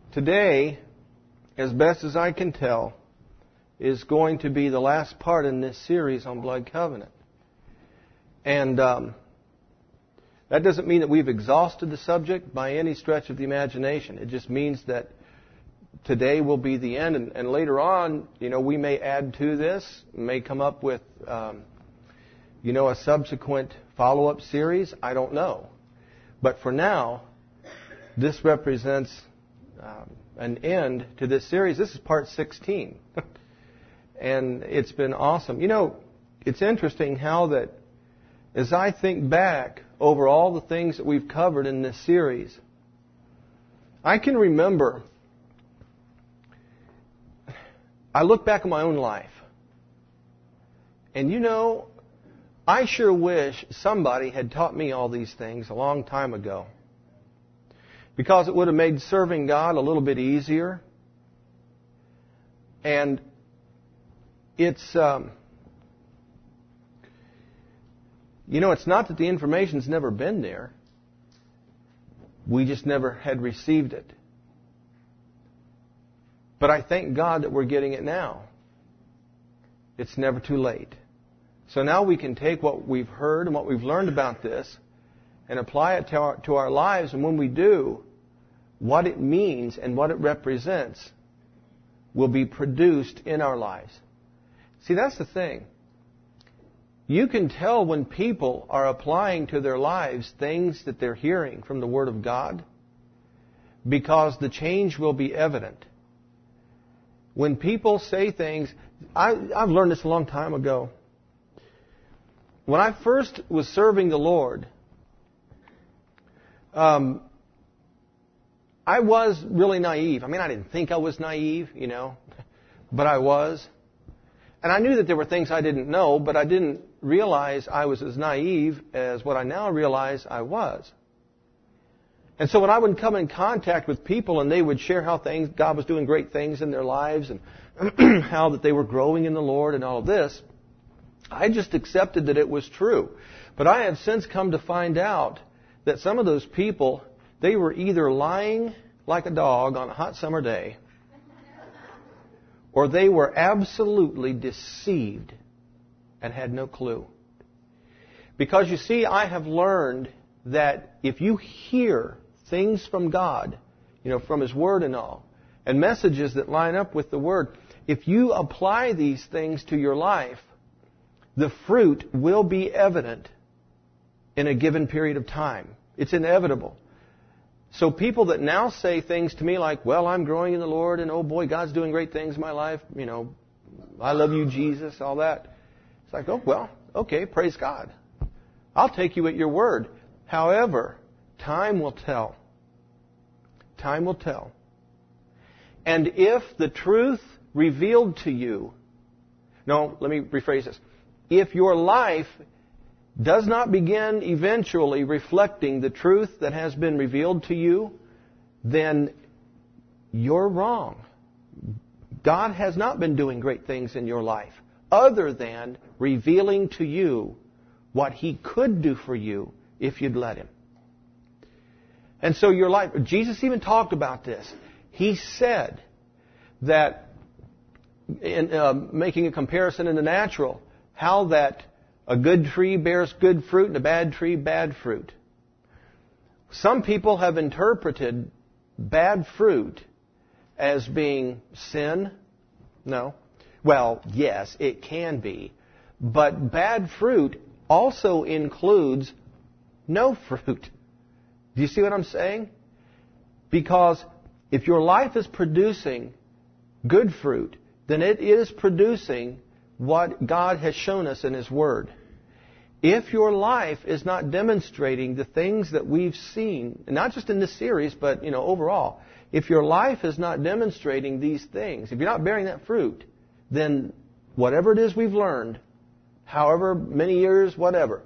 Today, as best as I can tell, is going to be the last part in this series on Blood Covenant. And that doesn't mean that we've exhausted the subject by any stretch of the imagination. It just means that today will be the end. And later on, we may add to this, may come up with, a subsequent follow-up series. I don't know. But for now, this represents an end to this series. This is part 16. And it's been awesome. It's interesting how that as I think back over all the things that we've covered in this series, I can remember, I look back at my own life, and I sure wish somebody had taught me all these things a long time ago, because it would have made serving God a little bit easier. And it's, it's not that the information's never been there. We just never had received it. But I thank God that we're getting it now. It's never too late. So now we can take what we've heard and what we've learned about this and apply it to our lives. And when we do, what it means and what it represents will be produced in our lives. See, that's the thing. You can tell when people are applying to their lives things that they're hearing from the Word of God, because the change will be evident. When people say things, I've learned this a long time ago. When I first was serving the Lord, I was really naive. I didn't think I was naive, but I was. And I knew that there were things I didn't know, but I didn't realize I was as naive as what I now realize I was. And so when I would come in contact with people and they would share how God was doing great things in their lives and how that they were growing in the Lord and all of this, I just accepted that it was true. But I have since come to find out that some of those people, they were either lying like a dog on a hot summer day, or they were absolutely deceived and had no clue. Because you see, I have learned that if you hear things from God, from His Word and all, and messages that line up with the Word, if you apply these things to your life, the fruit will be evident in a given period of time. It's inevitable. So people that now say things to me like, well, I'm growing in the Lord, and oh boy, God's doing great things in my life, I love you, Jesus, all that. It's like, oh, well, okay, praise God. I'll take you at your word. However, time will tell. Time will tell. And if the truth revealed to you, no, let me rephrase this. If your life does not begin eventually reflecting the truth that has been revealed to you, then you're wrong. God has not been doing great things in your life other than revealing to you what He could do for you if you'd let Him. And so your life, Jesus even talked about this. He said that, in making a comparison in the natural, how that a good tree bears good fruit and a bad tree bad fruit. Some people have interpreted bad fruit as being sin. No. Well, yes, it can be. But bad fruit also includes no fruit. Do you see what I'm saying? Because if your life is producing good fruit, then it is producing what God has shown us in His Word. If your life is not demonstrating the things that we've seen, and not just in this series, but overall, if your life is not demonstrating these things, if you're not bearing that fruit, then whatever it is we've learned, however many years, whatever,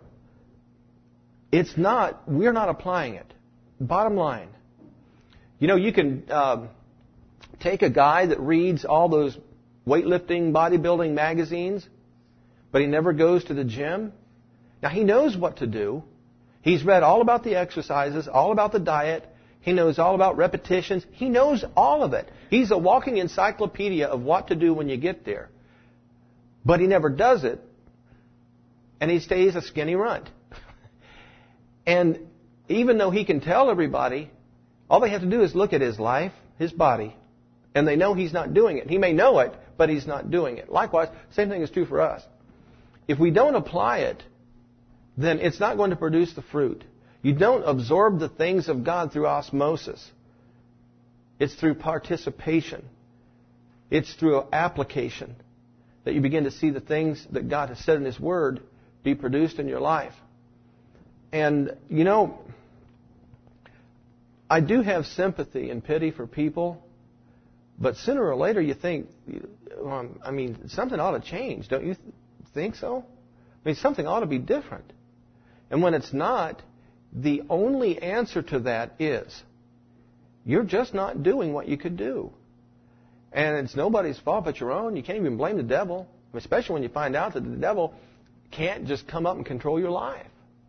we're not applying it. Bottom line. You can take a guy that reads all those weightlifting, bodybuilding magazines, but he never goes to the gym. Now, he knows what to do. He's read all about the exercises, all about the diet. He knows all about repetitions. He knows all of it. He's a walking encyclopedia of what to do when you get there. But he never does it. And he stays a skinny runt. And even though he can tell everybody, all they have to do is look at his life, his body, and they know he's not doing it. He may know it, but he's not doing it. Likewise, same thing is true for us. If we don't apply it, then it's not going to produce the fruit. You don't absorb the things of God through osmosis. It's through participation. It's through application that you begin to see the things that God has said in His Word be produced in your life. And, you know, I do have sympathy and pity for people, but sooner or later you think, something ought to change. Don't you think so? I mean, something ought to be different. And when it's not, the only answer to that is you're just not doing what you could do. And it's nobody's fault but your own. You can't even blame the devil, especially when you find out that the devil can't just come up and control your life.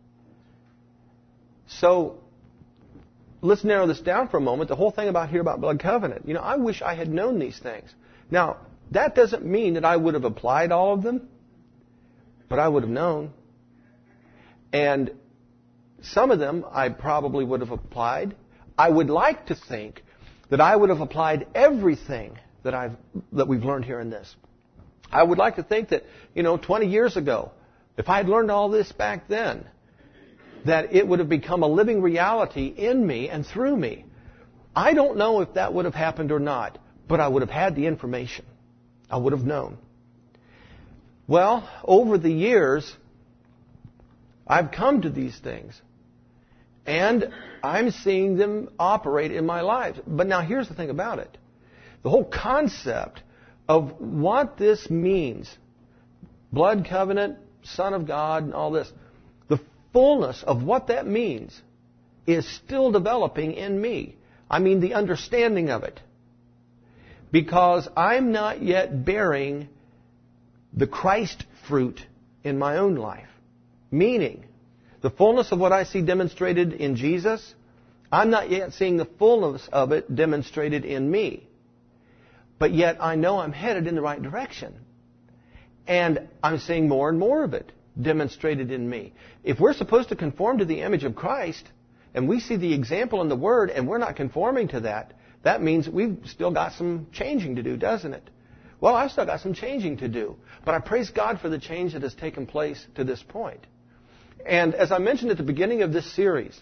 So let's narrow this down for a moment. The whole thing about blood covenant. You know, I wish I had known these things. Now, that doesn't mean that I would have applied all of them, but I would have known. And some of them I probably would have applied. I would like to think that I would have applied everything that we've learned here in this. I would like to think that, 20 years ago, if I had learned all this back then, that it would have become a living reality in me and through me. I don't know if that would have happened or not, but I would have had the information. I would have known. Well, over the years, I've come to these things. And I'm seeing them operate in my life. But now here's the thing about it. The whole concept of what this means, blood covenant, Son of God, and all this, the fullness of what that means is still developing in me. I mean, the understanding of it. Because I'm not yet bearing the Christ fruit in my own life. Meaning, the fullness of what I see demonstrated in Jesus, I'm not yet seeing the fullness of it demonstrated in me. But yet I know I'm headed in the right direction. And I'm seeing more and more of it demonstrated in me. If we're supposed to conform to the image of Christ, and we see the example in the Word, and we're not conforming to that, that means we've still got some changing to do, doesn't it? Well, I've still got some changing to do. But I praise God for the change that has taken place to this point. And as I mentioned at the beginning of this series,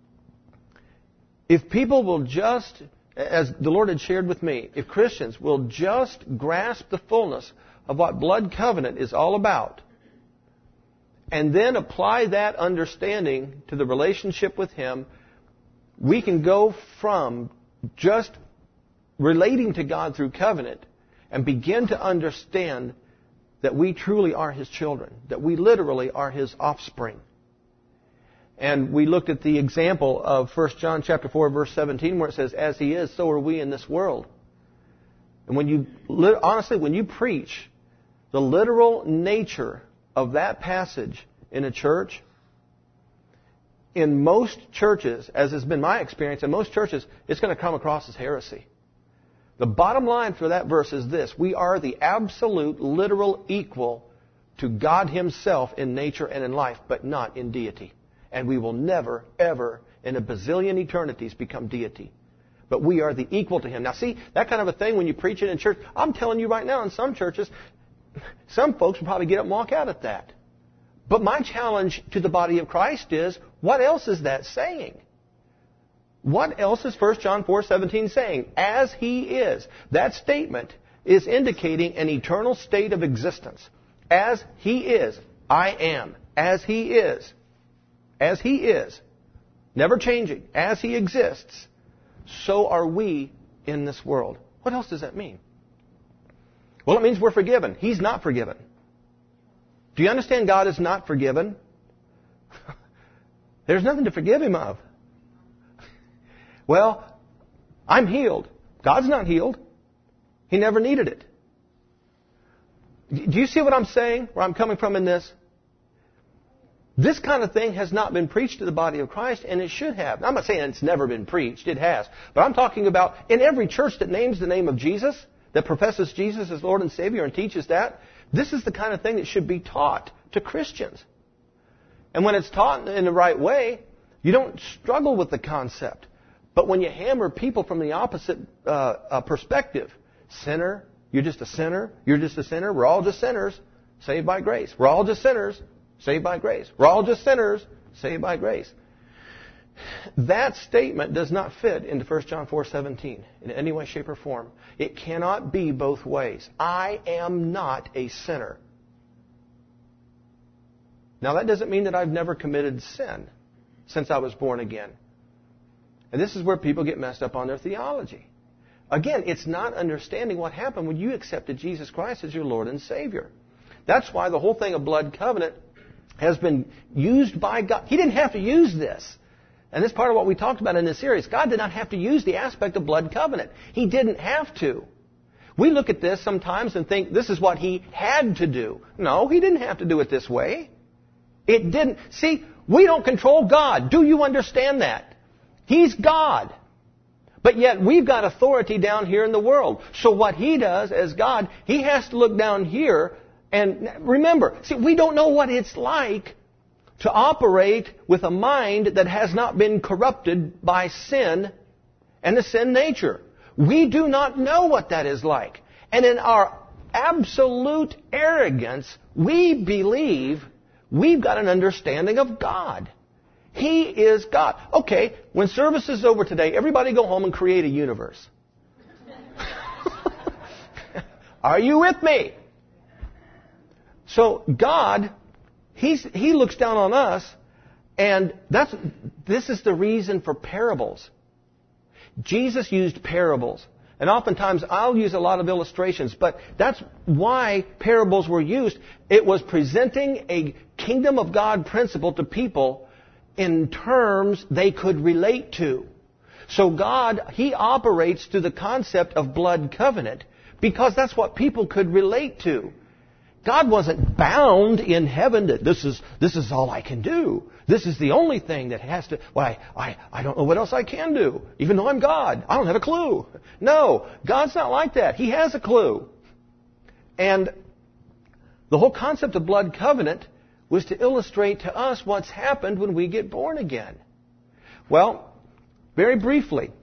if people will just, as the Lord had shared with me, if Christians will just grasp the fullness of what blood covenant is all about, and then apply that understanding to the relationship with Him, we can go from just relating to God through covenant and begin to understand that we truly are His children, that we literally are His offspring. And we looked at the example of 1 John chapter 4, verse 17, where it says, "As He is, so are we in this world." And when you preach the literal nature of that passage in a church, in most churches, as has been my experience, in most churches, it's going to come across as heresy. The bottom line for that verse is this: we are the absolute, literal equal to God Himself in nature and in life, but not in deity. And we will never, ever, in a bazillion eternities, become deity. But we are the equal to Him. Now see, that kind of a thing when you preach it in church, I'm telling you right now, in some churches, some folks will probably get up and walk out at that. But my challenge to the body of Christ is, what else is that saying? What else is 1 John 4:17 saying? As He is. That statement is indicating an eternal state of existence. As He is, I am. As He is. As He is. Never changing. As He exists, so are we in this world. What else does that mean? Well, it means we're forgiven. He's not forgiven. Do you understand God is not forgiven? There's nothing to forgive Him of. Well, I'm healed. God's not healed. He never needed it. Do you see what I'm saying? Where I'm coming from in this? This kind of thing has not been preached to the body of Christ, and it should have. I'm not saying it's never been preached. It has. But I'm talking about in every church that names the name of Jesus, that professes Jesus as Lord and Savior and teaches that, this is the kind of thing that should be taught to Christians. And when it's taught in the right way, you don't struggle with the concept. But when you hammer people from the opposite perspective, sinner, you're just a sinner, you're just a sinner, we're all just sinners, saved by grace. We're all just sinners, saved by grace. We're all just sinners, saved by grace. That statement does not fit into 1 John 4:17 in any way, shape, or form. It cannot be both ways. I am not a sinner. Now, that doesn't mean that I've never committed sin since I was born again. And this is where people get messed up on their theology. Again, it's not understanding what happened when you accepted Jesus Christ as your Lord and Savior. That's why the whole thing of blood covenant has been used by God. He didn't have to use this. And this is part of what we talked about in this series. God did not have to use the aspect of blood covenant. He didn't have to. We look at this sometimes and think this is what He had to do. No, He didn't have to do it this way. It didn't. See, we don't control God. Do you understand that? He's God. But yet we've got authority down here in the world. So what He does as God, He has to look down here and remember, see, we don't know what it's like to operate with a mind that has not been corrupted by sin and the sin nature. We do not know what that is like. And in our absolute arrogance, we believe we've got an understanding of God. He is God. Okay, when service is over today, everybody go home and create a universe. Are you with me? So God, He looks down on us, and this is the reason for parables. Jesus used parables. And oftentimes I'll use a lot of illustrations, but that's why parables were used. It was presenting a kingdom of God principle to people in terms they could relate to. So God, He operates through the concept of blood covenant because that's what people could relate to. God wasn't bound in heaven that this is all I can do. This is the only thing that has to... Well, I don't know what else I can do. Even though I'm God, I don't have a clue. No, God's not like that. He has a clue. And the whole concept of blood covenant was to illustrate to us what's happened when we get born again. Well, very briefly,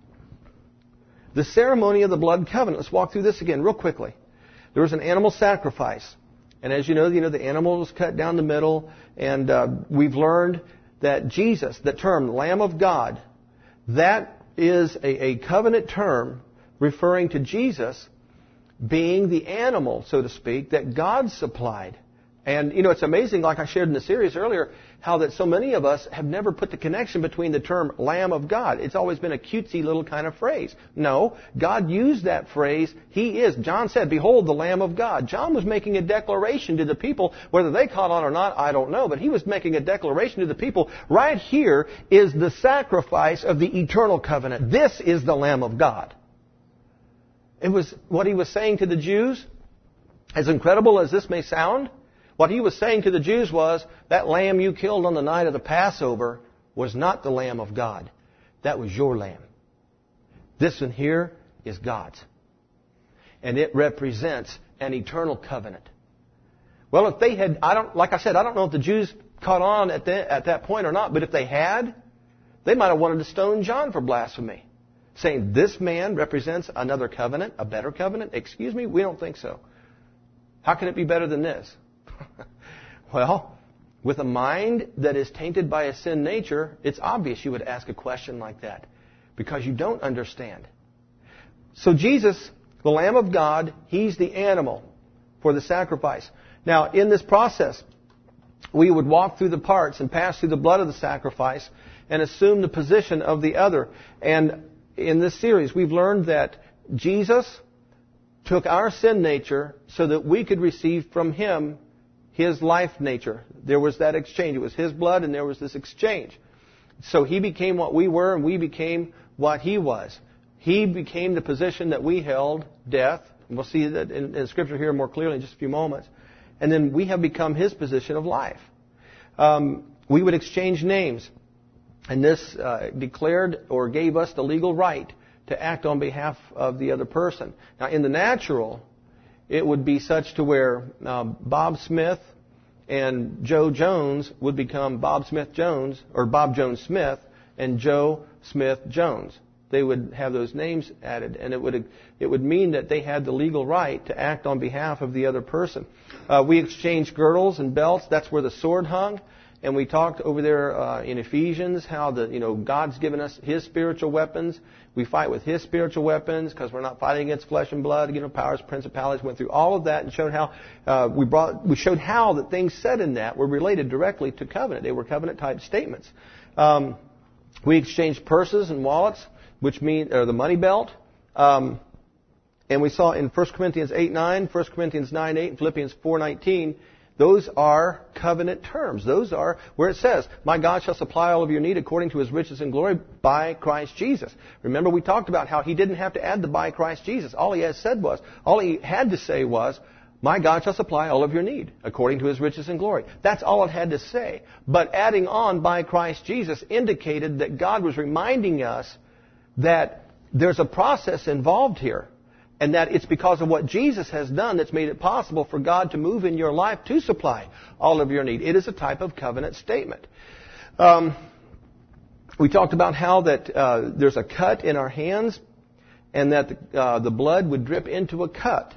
the ceremony of the blood covenant. Let's walk through this again real quickly. There was an animal sacrifice. And as you know, the animal was cut down the middle. And we've learned that Jesus, the term Lamb of God, that is a covenant term referring to Jesus being the animal, so to speak, that God supplied. And, it's amazing, like I shared in the series earlier, how that so many of us have never put the connection between the term Lamb of God. It's always been a cutesy little kind of phrase. No, God used that phrase. He is. John said, "Behold, the Lamb of God." John was making a declaration to the people. Whether they caught on or not, I don't know. But he was making a declaration to the people. Right here is the sacrifice of the eternal covenant. This is the Lamb of God. It was what he was saying to the Jews. As incredible as this may sound, what he was saying to the Jews was, that lamb you killed on the night of the Passover was not the Lamb of God. That was your lamb. This one here is God's. And it represents an eternal covenant. Well, if they had, like I said, I don't know if the Jews caught on at that point or not, but if they had, they might have wanted to stone John for blasphemy. Saying this man represents another covenant, a better covenant. Excuse me, we don't think so. How can it be better than this? Well, with a mind that is tainted by a sin nature, it's obvious you would ask a question like that because you don't understand. So Jesus, the Lamb of God, He's the animal for the sacrifice. Now, in this process, we would walk through the parts and pass through the blood of the sacrifice and assume the position of the other. And in this series, we've learned that Jesus took our sin nature so that we could receive from Him His life nature. There was that exchange. It was His blood and there was this exchange. So He became what we were and we became what He was. He became the position that we held, death. And we'll see that in Scripture here more clearly in just a few moments. And then we have become His position of life. We would exchange names. And this declared or gave us the legal right to act on behalf of the other person. Now, in the natural, it would be such to where Bob Smith and Joe Jones would become Bob Smith Jones, or Bob Jones Smith, and Joe Smith Jones. They would have those names added, and it would mean that they had the legal right to act on behalf of the other person. We exchanged girdles and belts. That's where the sword hung. And we talked over there in Ephesians how God's given us His spiritual weapons. We fight with His spiritual weapons because we're not fighting against flesh and blood. Powers, principalities. Went through all of that and showed how we showed how the things said in that were related directly to covenant. They were covenant type statements. We exchanged purses and wallets, which mean the money belt. And we saw in 1 Corinthians 8:9, 1 Corinthians 9:8, and Philippians 4:19. Those are covenant terms. Those are where it says, "My God shall supply all of your need according to His riches and glory by Christ Jesus." Remember, we talked about how He didn't have to add the "by Christ Jesus." All He had to say was, "My God shall supply all of your need according to His riches and glory." That's all it had to say. But adding on "by Christ Jesus" indicated that God was reminding us that there's a process involved here. And that it's because of what Jesus has done that's made it possible for God to move in your life to supply all of your need. It is a type of covenant statement. We talked about how that there's a cut in our hands, and that the blood would drip into a cup.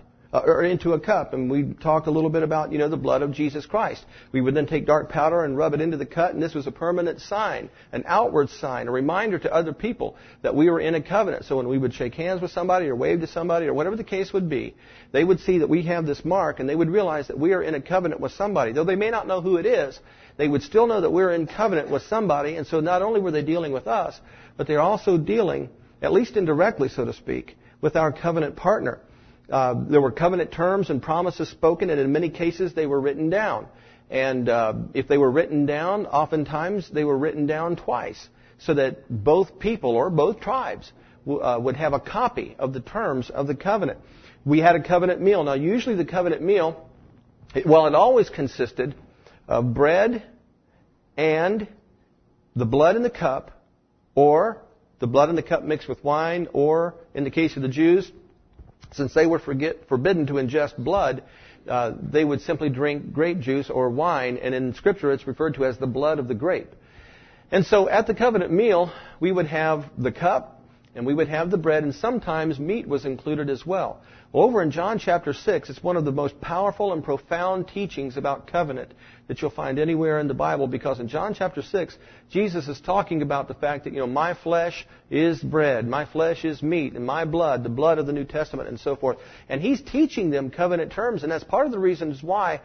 And we talked a little bit about, the blood of Jesus Christ. We would then take dark powder and rub it into the cut, and this was a permanent sign, an outward sign, a reminder to other people that we were in a covenant. So when we would shake hands with somebody or wave to somebody or whatever the case would be, they would see that we have this mark, and they would realize that we are in a covenant with somebody. Though they may not know who it is, they would still know that we're in covenant with somebody, and so not only were they dealing with us, but they're also dealing, at least indirectly, so to speak, with our covenant partner. There were covenant terms and promises spoken, and in many cases they were written down. And if they were written down, oftentimes they were written down twice, so that both people or both tribes would have a copy of the terms of the covenant. We had a covenant meal. Now, usually the covenant meal, it always consisted of bread and the blood in the cup, or the blood in the cup mixed with wine, or in the case of the Jews, since they were forbidden to ingest blood, they would simply drink grape juice or wine, and in Scripture it's referred to as the blood of the grape. And so at the covenant meal, we would have the cup, and we would have the bread, and sometimes meat was included as well. Well, over in John chapter 6, it's one of the most powerful and profound teachings about covenant that you'll find anywhere in the Bible, because in John chapter 6, Jesus is talking about the fact that, my flesh is bread, my flesh is meat, and my blood, the blood of the New Testament, and so forth. And He's teaching them covenant terms, and that's part of the reasons why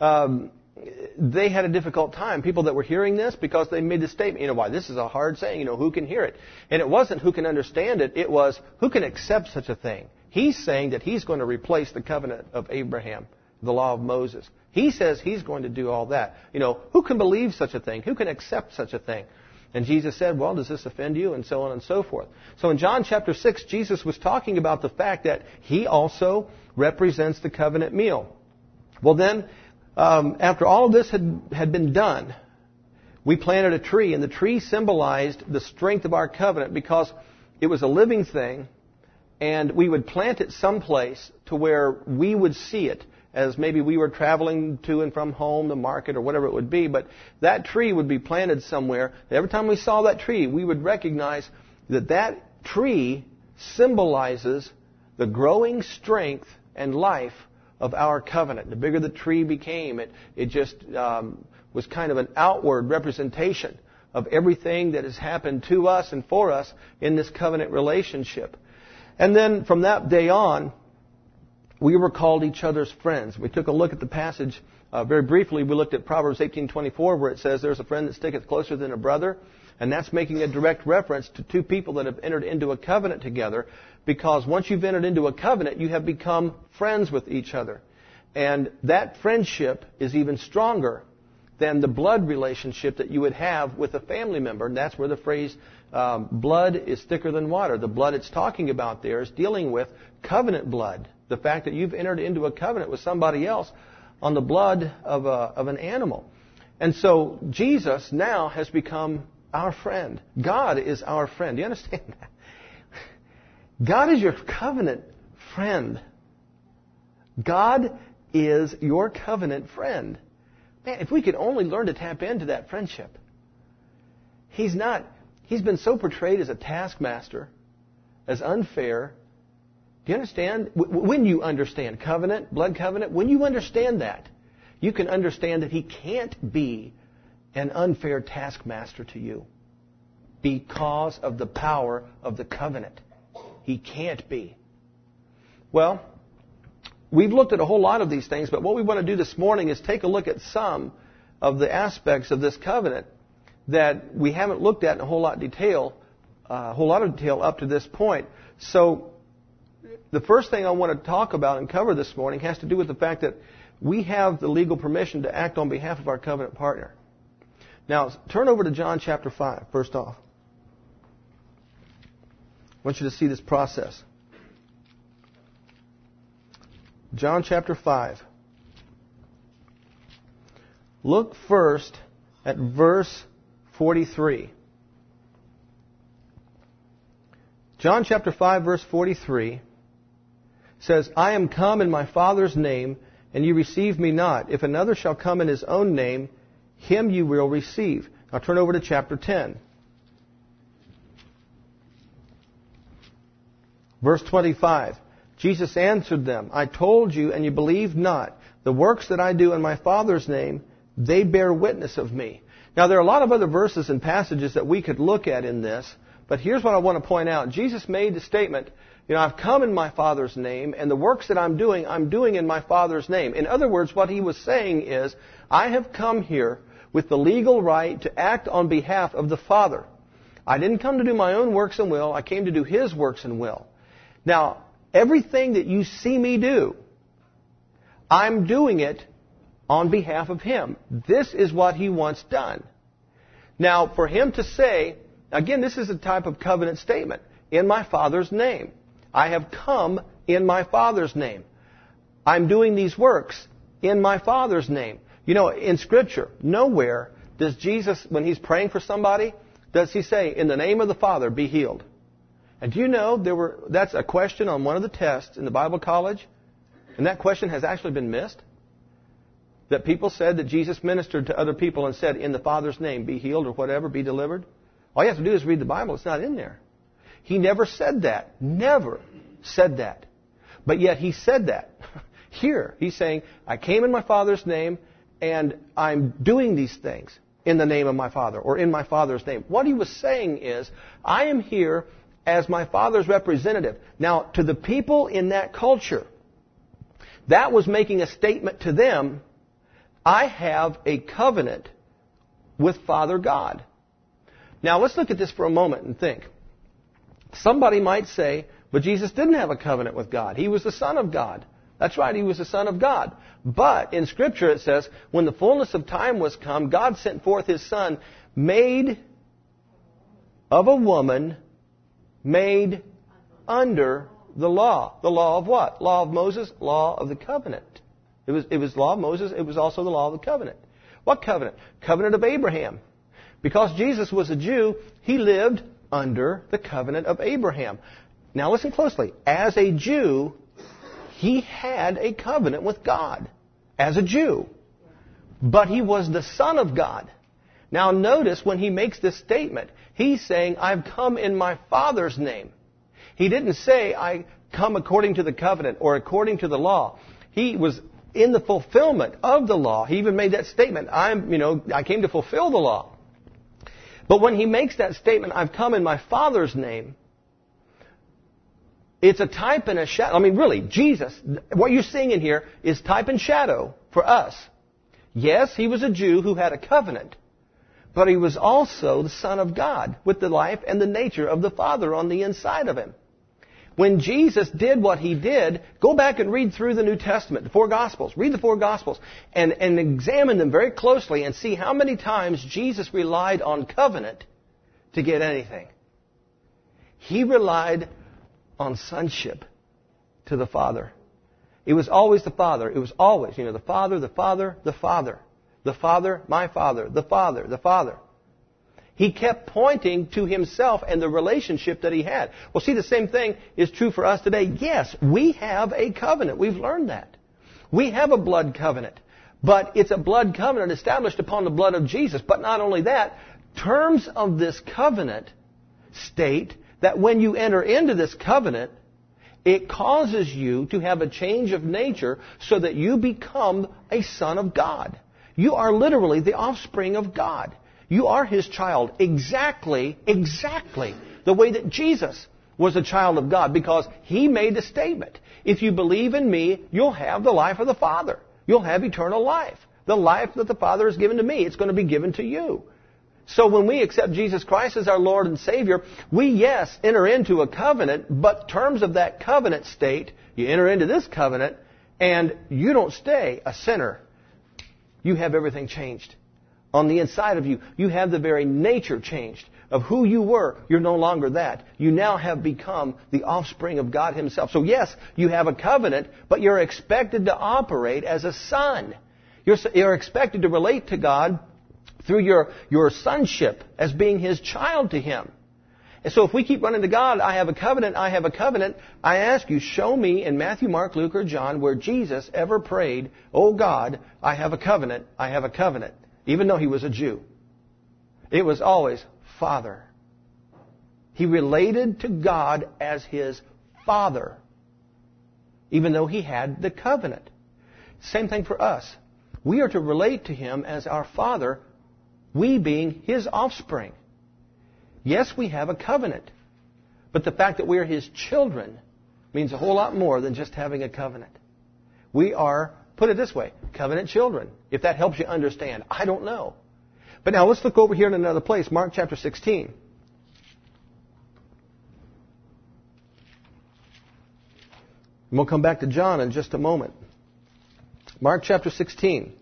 they had a difficult time, people that were hearing this, because they made the statement, why this is a hard saying, who can hear it? And it wasn't who can understand it, it was who can accept such a thing. He's saying that He's going to replace the covenant of Abraham, the law of Moses. He says He's going to do all that. Who can believe such a thing? Who can accept such a thing? And Jesus said, well, does this offend you? And so on and so forth. So in John chapter 6, Jesus was talking about the fact that He also represents the covenant meal. Well then, after all of this had been done, we planted a tree, and the tree symbolized the strength of our covenant because it was a living thing, and we would plant it someplace to where we would see it, as maybe we were traveling to and from home, the market, or whatever it would be. But that tree would be planted somewhere. Every time we saw that tree, we would recognize that that tree symbolizes the growing strength and life of our covenant. The bigger the tree became, it just was kind of an outward representation of everything that has happened to us and for us in this covenant relationship. And then from that day on, we were called each other's friends. We took a look at the passage very briefly. We looked at Proverbs 18:24, where it says, "There's a friend that sticketh closer than a brother." And that's making a direct reference to two people that have entered into a covenant together, because once you've entered into a covenant, you have become friends with each other. And that friendship is even stronger than the blood relationship that you would have with a family member. And that's where the phrase blood is thicker than water. The blood it's talking about there is dealing with covenant blood. The fact that you've entered into a covenant with somebody else on the blood of an animal. And so Jesus now has become our friend. God is our friend. Do you understand that? God is your covenant friend. God is your covenant friend. Man, if we could only learn to tap into that friendship. He's been so portrayed as a taskmaster, as unfair. Do you understand? When you understand covenant, blood covenant, when you understand that, you can understand that He can't be an unfair taskmaster to you because of the power of the covenant. He can't be. Well, we've looked at a whole lot of these things, but what we want to do this morning is take a look at some of the aspects of this covenant that we haven't looked at in a whole lot of detail up to this point. So the first thing I want to talk about and cover this morning has to do with the fact that we have the legal permission to act on behalf of our covenant partner. Now, turn over to John chapter 5, first off. I want you to see this process. John chapter 5. Look first at verse 43. John chapter 5, verse 43 says, I am come in my Father's name, and ye receive me not. If another shall come in his own name, him you will receive. Now turn over to chapter 10. Verse 25. Jesus answered them, I told you, and you believe not. The works that I do in my Father's name, they bear witness of me. Now there are a lot of other verses and passages that we could look at in this, but here's what I want to point out. Jesus made the statement, I've come in my Father's name, and the works that I'm doing in my Father's name. In other words, what He was saying is, I have come here with the legal right to act on behalf of the Father. I didn't come to do my own works and will. I came to do His works and will. Now, everything that you see me do, I'm doing it on behalf of Him. This is what He wants done. Now, for Him to say, again, this is a type of covenant statement, in my Father's name. I have come in my Father's name. I'm doing these works in my Father's name. In Scripture, nowhere does Jesus, when He's praying for somebody, does He say, in the name of the Father, be healed. And do you know, that's a question on one of the tests in the Bible college, and that question has actually been missed? That people said that Jesus ministered to other people and said, in the Father's name, be healed or whatever, be delivered. All you have to do is read the Bible. It's not in there. He never said that. Never said that. But yet He said that. Here, He's saying, I came in my Father's name, and I'm doing these things in the name of my Father, or in my Father's name. What He was saying is, I am here as my Father's representative. Now, to the people in that culture, that was making a statement to them, I have a covenant with Father God. Now, let's look at this for a moment and think. Somebody might say, but Jesus didn't have a covenant with God. He was the Son of God. That's right, He was the Son of God. But in Scripture it says, when the fullness of time was come, God sent forth His Son, made of a woman, made under the law. The law of what? Law of Moses, law of the covenant. It was law of Moses, it was also the law of the covenant. What covenant? Covenant of Abraham. Because Jesus was a Jew, He lived under the covenant of Abraham. Now listen closely. As a Jew, He had a covenant with God. As a Jew. But He was the Son of God. Now notice when He makes this statement, He's saying, I've come in my Father's name. He didn't say, I come according to the covenant or according to the law. He was in the fulfillment of the law. He even made that statement, I came to fulfill the law. But when He makes that statement, I've come in my Father's name, it's a type and a shadow. Really, Jesus, what you're seeing in here is type and shadow for us. Yes, He was a Jew who had a covenant, but He was also the Son of God with the life and the nature of the Father on the inside of Him. When Jesus did what He did, go back and read through the New Testament, the four Gospels. Read the four Gospels and examine them very closely and see how many times Jesus relied on covenant to get anything. He relied on sonship to the Father. It was always the Father. It was always, the Father, the Father, the Father. The Father, my Father, the Father, the Father. He kept pointing to himself and the relationship that he had. Well, see, the same thing is true for us today. Yes, we have a covenant. We've learned that. We have a blood covenant. But it's a blood covenant established upon the blood of Jesus. But not only that, terms of this covenant state that when you enter into this covenant, it causes you to have a change of nature so that you become a son of God. You are literally the offspring of God. You are His child exactly the way that Jesus was a child of God, because He made the statement, if you believe in me, you'll have the life of the Father. You'll have eternal life. The life that the Father has given to me, it's going to be given to you. So when we accept Jesus Christ as our Lord and Savior, we, yes, enter into a covenant, but terms of that covenant state, you enter into this covenant, and you don't stay a sinner. You have everything changed. On the inside of you, you have the very nature changed. Of who you were, you're no longer that. You now have become the offspring of God Himself. So yes, you have a covenant, but you're expected to operate as a son. You're expected to relate to God through your sonship as being His child to Him. And so if we keep running to God, I have a covenant, I have a covenant, I ask you, show me in Matthew, Mark, Luke, or John where Jesus ever prayed, oh God, I have a covenant, I have a covenant, even though He was a Jew. It was always Father. He related to God as His Father, even though He had the covenant. Same thing for us. We are to relate to Him as our Father, we being His offspring. Yes, we have a covenant, but the fact that we are His children means a whole lot more than just having a covenant. We are, put it this way, covenant children. If that helps you understand, I don't know. But now let's look over here in another place, Mark chapter 16. And we'll come back to John in just a moment. Mark chapter 16.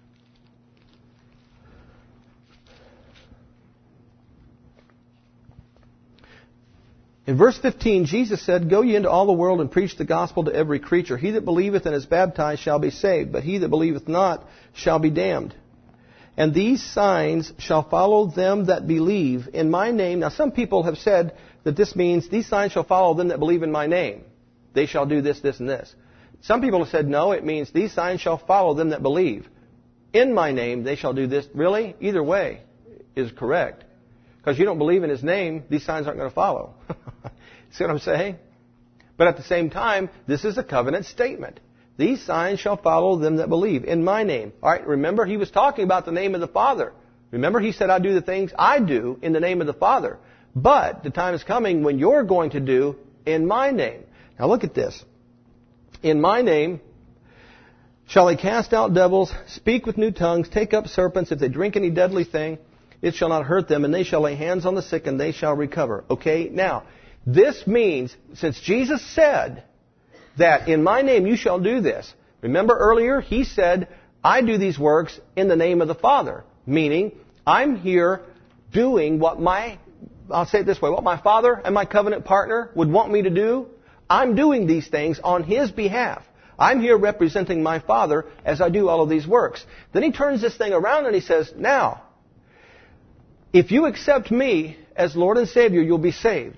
In verse 15, Jesus said, go ye into all the world and preach the gospel to every creature. He that believeth and is baptized shall be saved, but he that believeth not shall be damned. And these signs shall follow them that believe in my name. Now some people have said that this means these signs shall follow them that believe in my name. They shall do this, this, and this. Some people have said, no, it means these signs shall follow them that believe. In my name they shall do this. Really? Either way is correct. Because you don't believe in His name, these signs aren't going to follow. See what I'm saying? But at the same time, this is a covenant statement. These signs shall follow them that believe in my name. All right, remember, He was talking about the name of the Father. Remember, He said, I do the things I do in the name of the Father. But the time is coming when you're going to do in my name. Now look at this. In my name shall they cast out devils, speak with new tongues, take up serpents. If they drink any deadly thing, it shall not hurt them, and they shall lay hands on the sick, and they shall recover. Okay, now, this means, since Jesus said that in my name you shall do this. Remember earlier, He said, I do these works in the name of the Father. Meaning, I'm here doing what I'll say it this way, what my Father and my covenant partner would want me to do. I'm doing these things on His behalf. I'm here representing my Father as I do all of these works. Then He turns this thing around and He says, now, if you accept me as Lord and Savior, you'll be saved.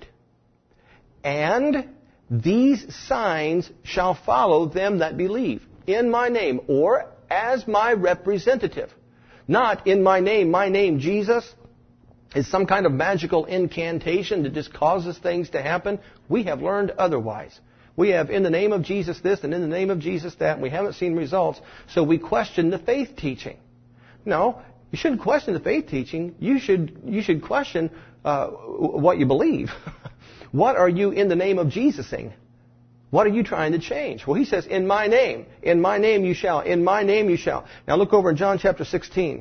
And these signs shall follow them that believe in my name, or as my representative. Not in my name Jesus, is some kind of magical incantation that just causes things to happen. We have learned otherwise. We have in the name of Jesus this and in the name of Jesus that, and we haven't seen results, so we question the faith teaching. No, you shouldn't question the faith teaching. You should question what you believe. What are you in the name of Jesus-ing? What are you trying to change? Well, He says, in my name you shall, in my name you shall. Now look over in John chapter 16.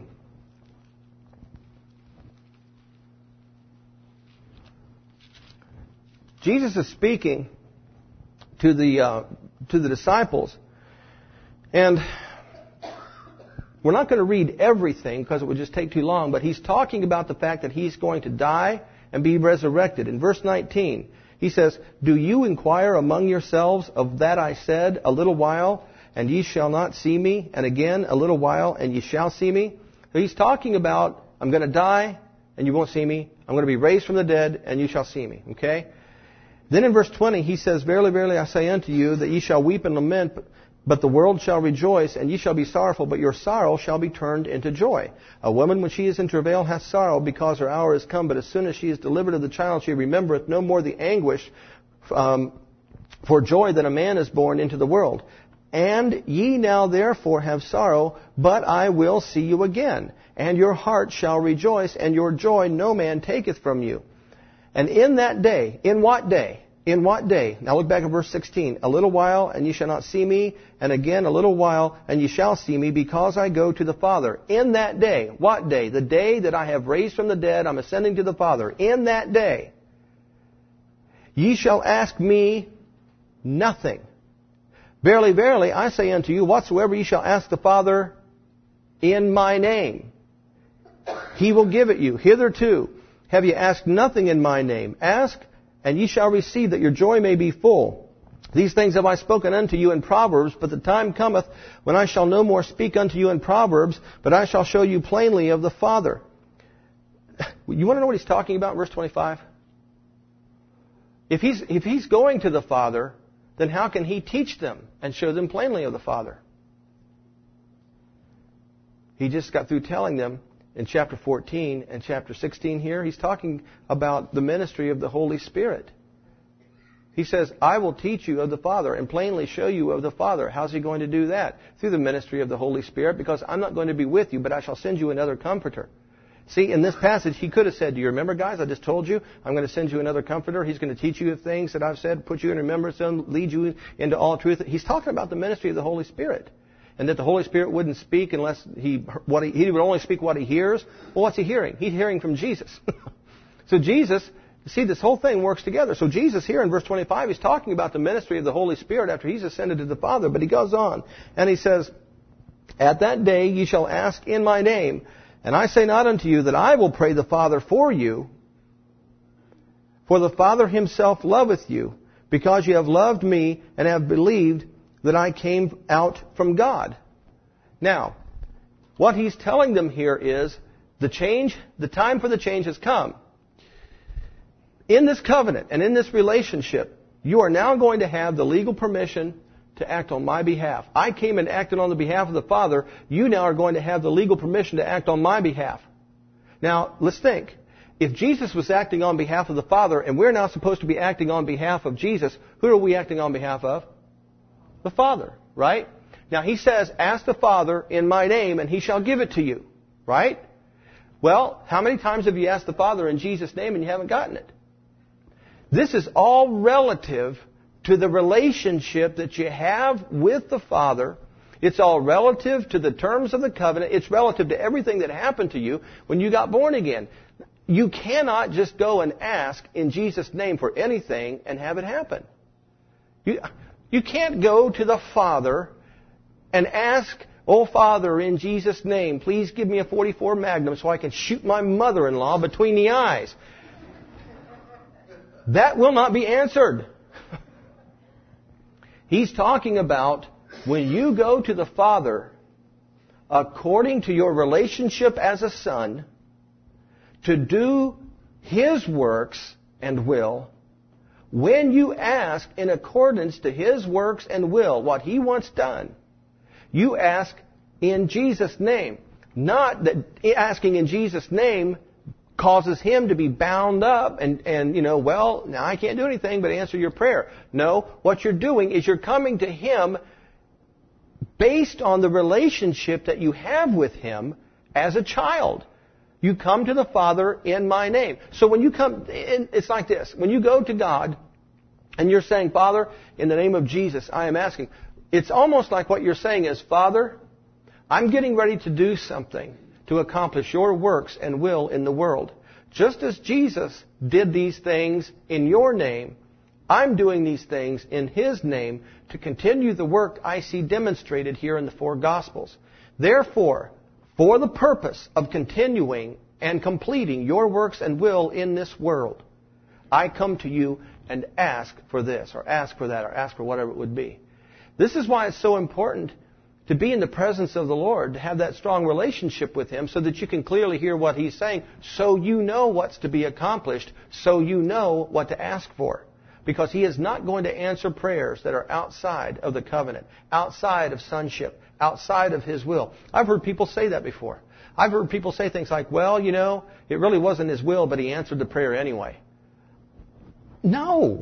Jesus is speaking to the disciples, and we're not going to read everything because it would just take too long, but He's talking about the fact that He's going to die and be resurrected. In verse 19, He says, do you inquire among yourselves of that I said, a little while, and ye shall not see me, and again a little while, and ye shall see me. So he's talking about, I'm going to die, and you won't see me. I'm going to be raised from the dead, and you shall see me. Okay? Then in verse 20, he says, Verily, verily, I say unto you, that ye shall weep and lament, but the world shall rejoice, and ye shall be sorrowful, but your sorrow shall be turned into joy. A woman, when she is in travail, hath sorrow, because her hour is come. But as soon as she is delivered of the child, she remembereth no more the anguish for joy that a man is born into the world. And ye now therefore have sorrow, but I will see you again. And your heart shall rejoice, and your joy no man taketh from you. And in that day, in what day? In what day? Now look back at verse 16. A little while, and ye shall not see me. And again a little while, and ye shall see me, because I go to the Father. In that day. What day? The day that I have raised from the dead. I'm ascending to the Father. In that day, ye shall ask me nothing. Verily, verily, I say unto you, whatsoever ye shall ask the Father in my name, he will give it you. Hitherto have ye asked nothing in my name. Ask, and ye shall receive, that your joy may be full. These things have I spoken unto you in Proverbs, but the time cometh when I shall no more speak unto you in Proverbs, but I shall show you plainly of the Father. You want to know what he's talking about, verse 25? If he's going to the Father, then how can he teach them and show them plainly of the Father? He just got through telling them in chapter 14 and chapter 16 here. He's talking about the ministry of the Holy Spirit. He says, I will teach you of the Father and plainly show you of the Father. How's he going to do that? Through the ministry of the Holy Spirit, because I'm not going to be with you, but I shall send you another comforter. See, in this passage, he could have said, do you remember, guys? I just told you, I'm going to send you another comforter. He's going to teach you of things that I've said, put you in remembrance, and lead you into all truth. He's talking about the ministry of the Holy Spirit. And that the Holy Spirit wouldn't speak unless he would only speak what he hears. Well, what's he hearing? He's hearing from Jesus. So Jesus, see, this whole thing works together. So Jesus here in verse 25, he's talking about the ministry of the Holy Spirit after he's ascended to the Father. But he goes on and he says, At that day ye shall ask in my name, and I say not unto you that I will pray the Father for you, for the Father himself loveth you, because ye have loved me and have believed that I came out from God. Now, what he's telling them here is the time for the change has come. In this covenant and in this relationship, you are now going to have the legal permission to act on my behalf. I came and acted on the behalf of the Father. You now are going to have the legal permission to act on my behalf. Now, let's think. If Jesus was acting on behalf of the Father, and we're now supposed to be acting on behalf of Jesus, who are we acting on behalf of? The Father, right? Now, he says, ask the Father in my name, and he shall give it to you, right? Well, how many times have you asked the Father in Jesus' name and you haven't gotten it? This is all relative to the relationship that you have with the Father. It's all relative to the terms of the covenant. It's relative to everything that happened to you when you got born again. You cannot just go and ask in Jesus' name for anything and have it happen. You can't go to the Father and ask, oh, Father, in Jesus' name, please give me a .44 Magnum so I can shoot my mother-in-law between the eyes. That will not be answered. He's talking about when you go to the Father according to your relationship as a son to do His works and will. When you ask in accordance to His works and will, what He wants done, you ask in Jesus' name. Not that asking in Jesus' name causes Him to be bound up and well, now I can't do anything but answer your prayer. No, what you're doing is you're coming to Him based on the relationship that you have with Him as a child. You come to the Father in my name. So when you come, it's like this. When you go to God and you're saying, Father, in the name of Jesus, I am asking. It's almost like what you're saying is, Father, I'm getting ready to do something to accomplish your works and will in the world. Just as Jesus did these things in your name, I'm doing these things in His name to continue the work I see demonstrated here in the four Gospels. Therefore, for the purpose of continuing and completing your works and will in this world, I come to you and ask for this, or ask for that, or ask for whatever it would be. This is why it's so important to be in the presence of the Lord, to have that strong relationship with Him so that you can clearly hear what He's saying, so you know what's to be accomplished, so you know what to ask for. Because He is not going to answer prayers that are outside of the covenant, outside of sonship, outside of His will. I've heard people say that before. I've heard people say things like, well, you know, it really wasn't His will, but He answered the prayer anyway. No.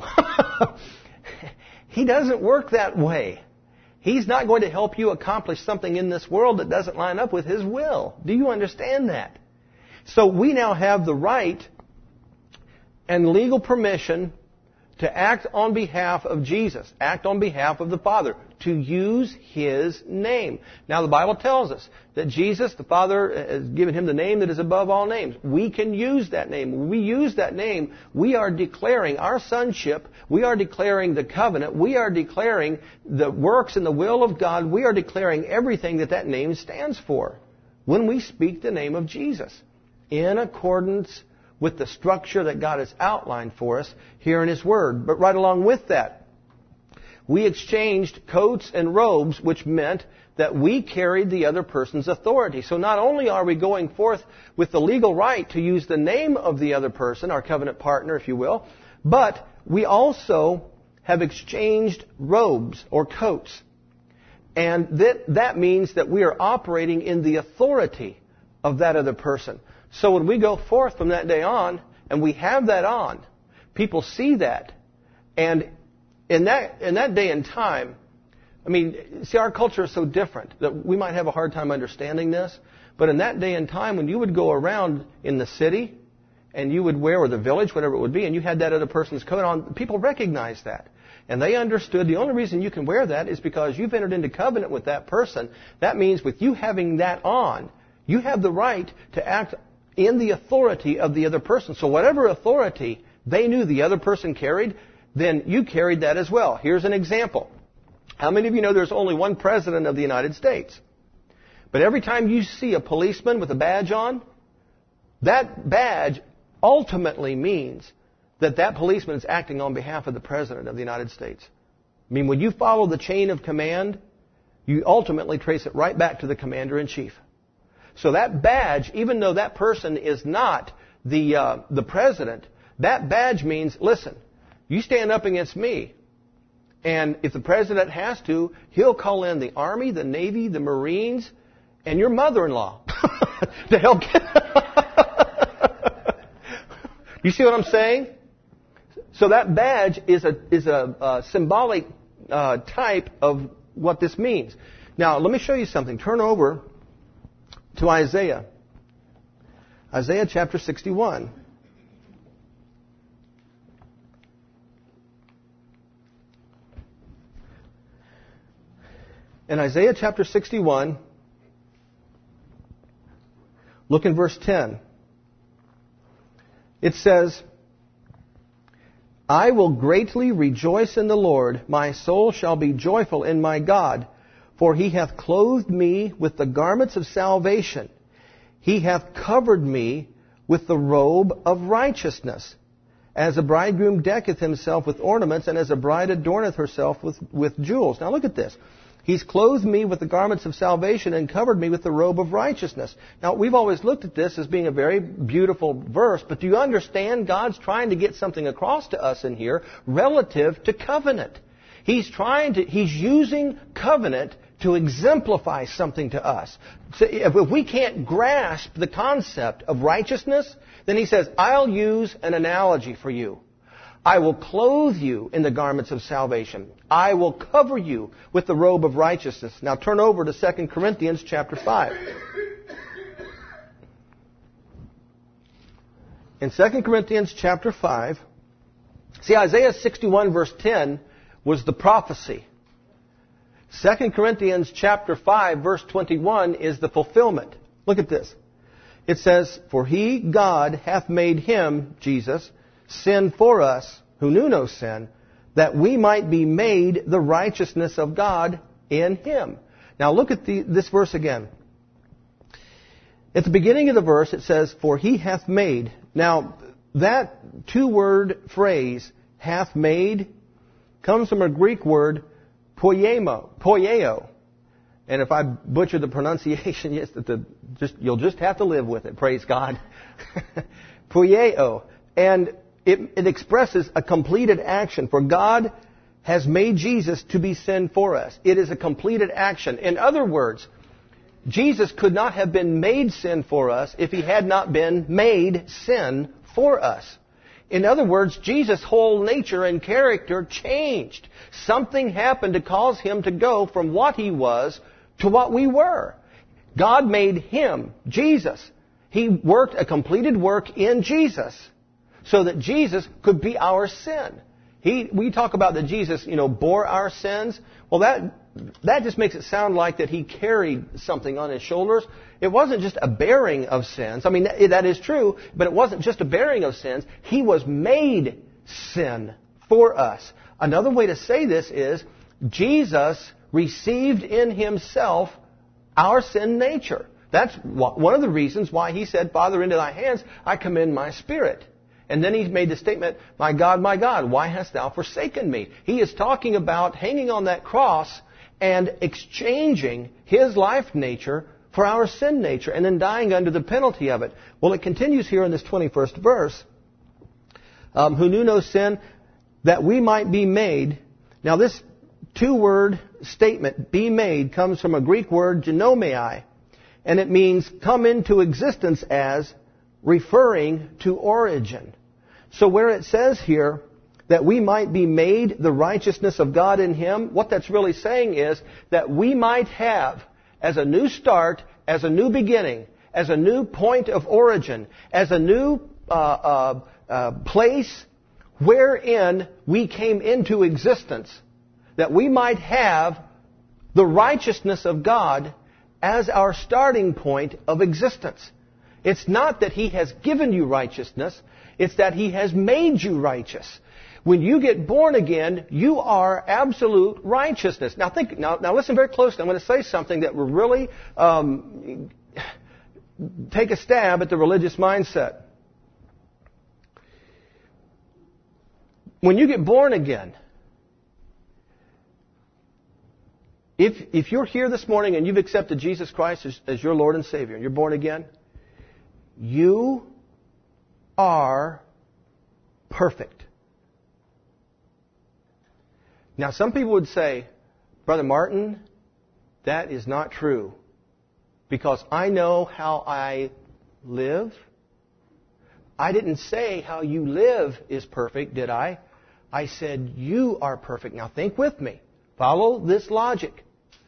He doesn't work that way. He's not going to help you accomplish something in this world that doesn't line up with His will. Do you understand that? So we now have the right and legal permission to act on behalf of Jesus, act on behalf of the Father, to use His name. Now the Bible tells us that Jesus, the Father, has given Him the name that is above all names. We can use that name. When we use that name, we are declaring our sonship, we are declaring the covenant, we are declaring the works and the will of God, we are declaring everything that name stands for when we speak the name of Jesus in accordance with the structure that God has outlined for us here in His Word. But right along with that, we exchanged coats and robes, which meant that we carried the other person's authority. So not only are we going forth with the legal right to use the name of the other person, our covenant partner, if you will, but we also have exchanged robes or coats. And that means that we are operating in the authority of that other person. So when we go forth from that day on, and we have that on, people see that. And in that day and time, I mean, see, our culture is so different that we might have a hard time understanding this. But in that day and time, when you would go around in the city, and you would wear, or the village, whatever it would be, and you had that other person's coat on, people recognized that. And they understood the only reason you can wear that is because you've entered into covenant with that person. That means with you having that on, you have the right to act in the authority of the other person. So whatever authority they knew the other person carried, then you carried that as well. Here's an example. How many of you know there's only one president of the United States? But every time you see a policeman with a badge on, that badge ultimately means that policeman is acting on behalf of the President of the United States. I mean, when you follow the chain of command, you ultimately trace it right back to the Commander-in-Chief. So that badge, even though that person is not the President, that badge means, listen, you stand up against me, and if the President has to, he'll call in the Army, the Navy, the Marines, and your mother-in-law to help get... You see what I'm saying? So that badge is a symbolic type of what this means. Now, let me show you something. Turn over to Isaiah. Isaiah chapter 61. In Isaiah chapter 61, look in verse 10. It says, I will greatly rejoice in the Lord. My soul shall be joyful in my God. For He hath clothed me with the garments of salvation. He hath covered me with the robe of righteousness. As a bridegroom decketh himself with ornaments, and as a bride adorneth herself with jewels. Now look at this. He's clothed me with the garments of salvation and covered me with the robe of righteousness. Now, we've always looked at this as being a very beautiful verse, but do you understand God's trying to get something across to us in here relative to covenant? He's using covenant to exemplify something to us. So if we can't grasp the concept of righteousness, then He says, I'll use an analogy for you. I will clothe you in the garments of salvation. I will cover you with the robe of righteousness. Now turn over to 2 Corinthians chapter 5. In 2 Corinthians chapter 5, see, Isaiah 61 verse 10 was the prophecy. 2 Corinthians chapter 5 verse 21 is the fulfillment. Look at this. It says, For He, God, hath made Him, Jesus, sin for us, who knew no sin, that we might be made the righteousness of God in Him. Now look at this verse again. At the beginning of the verse it says, For He hath made. Now that two-word phrase, hath made, comes from a Greek word, poieo. And if I butcher the pronunciation, yes, you'll just have to live with it. Praise God. Poieo. And it expresses a completed action. For God has made Jesus to be sin for us. It is a completed action. In other words, Jesus could not have been made sin for us if he had not been made sin for us. In other words, Jesus' whole nature and character changed. Something happened to cause him to go from what he was to what we were. God made him, Jesus. He worked a completed work in Jesus so that Jesus could be our sin. We talk about that Jesus, bore our sins. Well, that just makes it sound like that he carried something on his shoulders. It wasn't just a bearing of sins. I mean, that is true, but it wasn't just a bearing of sins. He was made sin for us. Another way to say this is Jesus received in himself our sin nature. That's one of the reasons why he said, Father, into thy hands I commend my spirit. And then he made the statement, my God, why hast thou forsaken me? He is talking about hanging on that cross and exchanging his life nature for our sin nature and then dying under the penalty of it. Well, it continues here in this 21st verse. Who knew no sin, that we might be made. Now this two-word statement, be made, comes from a Greek word, genomai. And it means come into existence as, referring to origin. So where it says here that we might be made the righteousness of God in him, what that's really saying is that we might have, as a new start, as a new beginning, as a new point of origin, as a new place wherein we came into existence, that we might have the righteousness of God as our starting point of existence. It's not that he has given you righteousness. It's that he has made you righteous. When you get born again, you are absolute righteousness. Now listen very closely. I'm going to say something that will really take a stab at the religious mindset. When you get born again, if you're here this morning and you've accepted Jesus Christ as your Lord and Savior, and you're born again, you are perfect. Now, some people would say, Brother Martin, that is not true. Because I know how I live. I didn't say how you live is perfect, did I? I said you are perfect. Now, think with me. Follow this logic.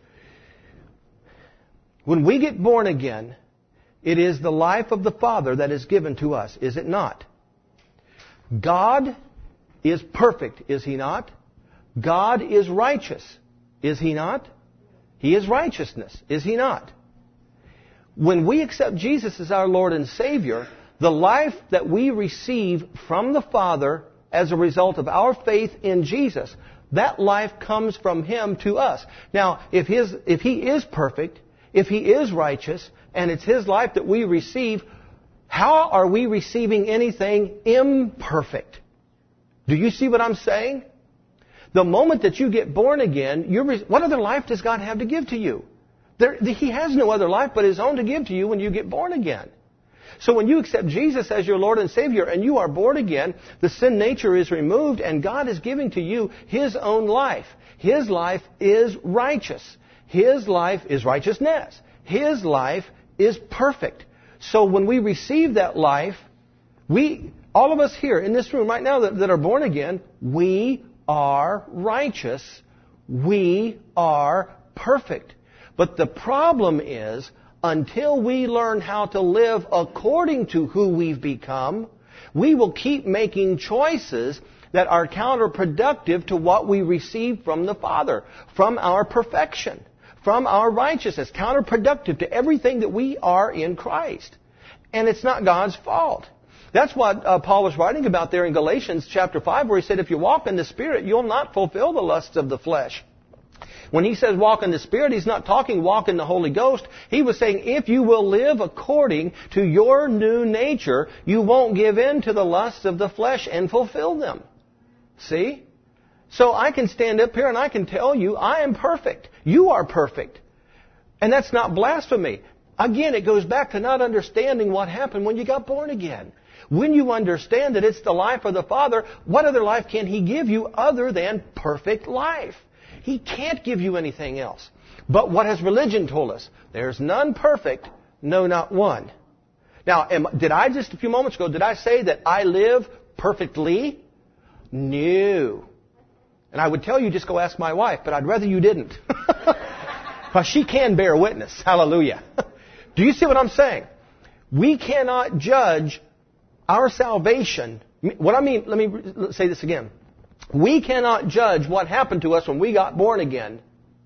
When we get born again, it is the life of the Father that is given to us, is it not? God is perfect, is He not? God is righteous, is He not? He is righteousness, is He not? When we accept Jesus as our Lord and Savior, the life that we receive from the Father as a result of our faith in Jesus, that life comes from Him to us. Now, if He is perfect, if He is righteous, and it's His life that we receive, how are we receiving anything imperfect? Do you see what I'm saying? The moment that you get born again, what other life does God have to give to you? He has no other life but His own to give to you when you get born again. So when you accept Jesus as your Lord and Savior and you are born again, the sin nature is removed and God is giving to you His own life. His life is righteous. His life is righteousness. His life is perfect. So when we receive that life, all of us here in this room right now that are born again, we are righteous. We are perfect. But the problem is, until we learn how to live according to who we've become, we will keep making choices that are counterproductive to what we receive from the Father, from our perfection, from our righteousness, counterproductive to everything that we are in Christ. And it's not God's fault. That's what Paul was writing about there in Galatians chapter 5, where he said, if you walk in the Spirit, you'll not fulfill the lusts of the flesh. When he says walk in the Spirit, he's not talking walk in the Holy Ghost. He was saying if you will live according to your new nature, you won't give in to the lusts of the flesh and fulfill them. See? So I can stand up here and I can tell you, I am perfect. You are perfect. And that's not blasphemy. Again, it goes back to not understanding what happened when you got born again. When you understand that it's the life of the Father, what other life can He give you other than perfect life? He can't give you anything else. But what has religion told us? There's none perfect, no, not one. Now, did I just a few moments ago, did I say that I live perfectly? No. And I would tell you just go ask my wife, but I'd rather you didn't. Because she can bear witness. Hallelujah. Do you see what I'm saying? We cannot judge our salvation. What I mean, let me say this again. We cannot judge what happened to us when we got born again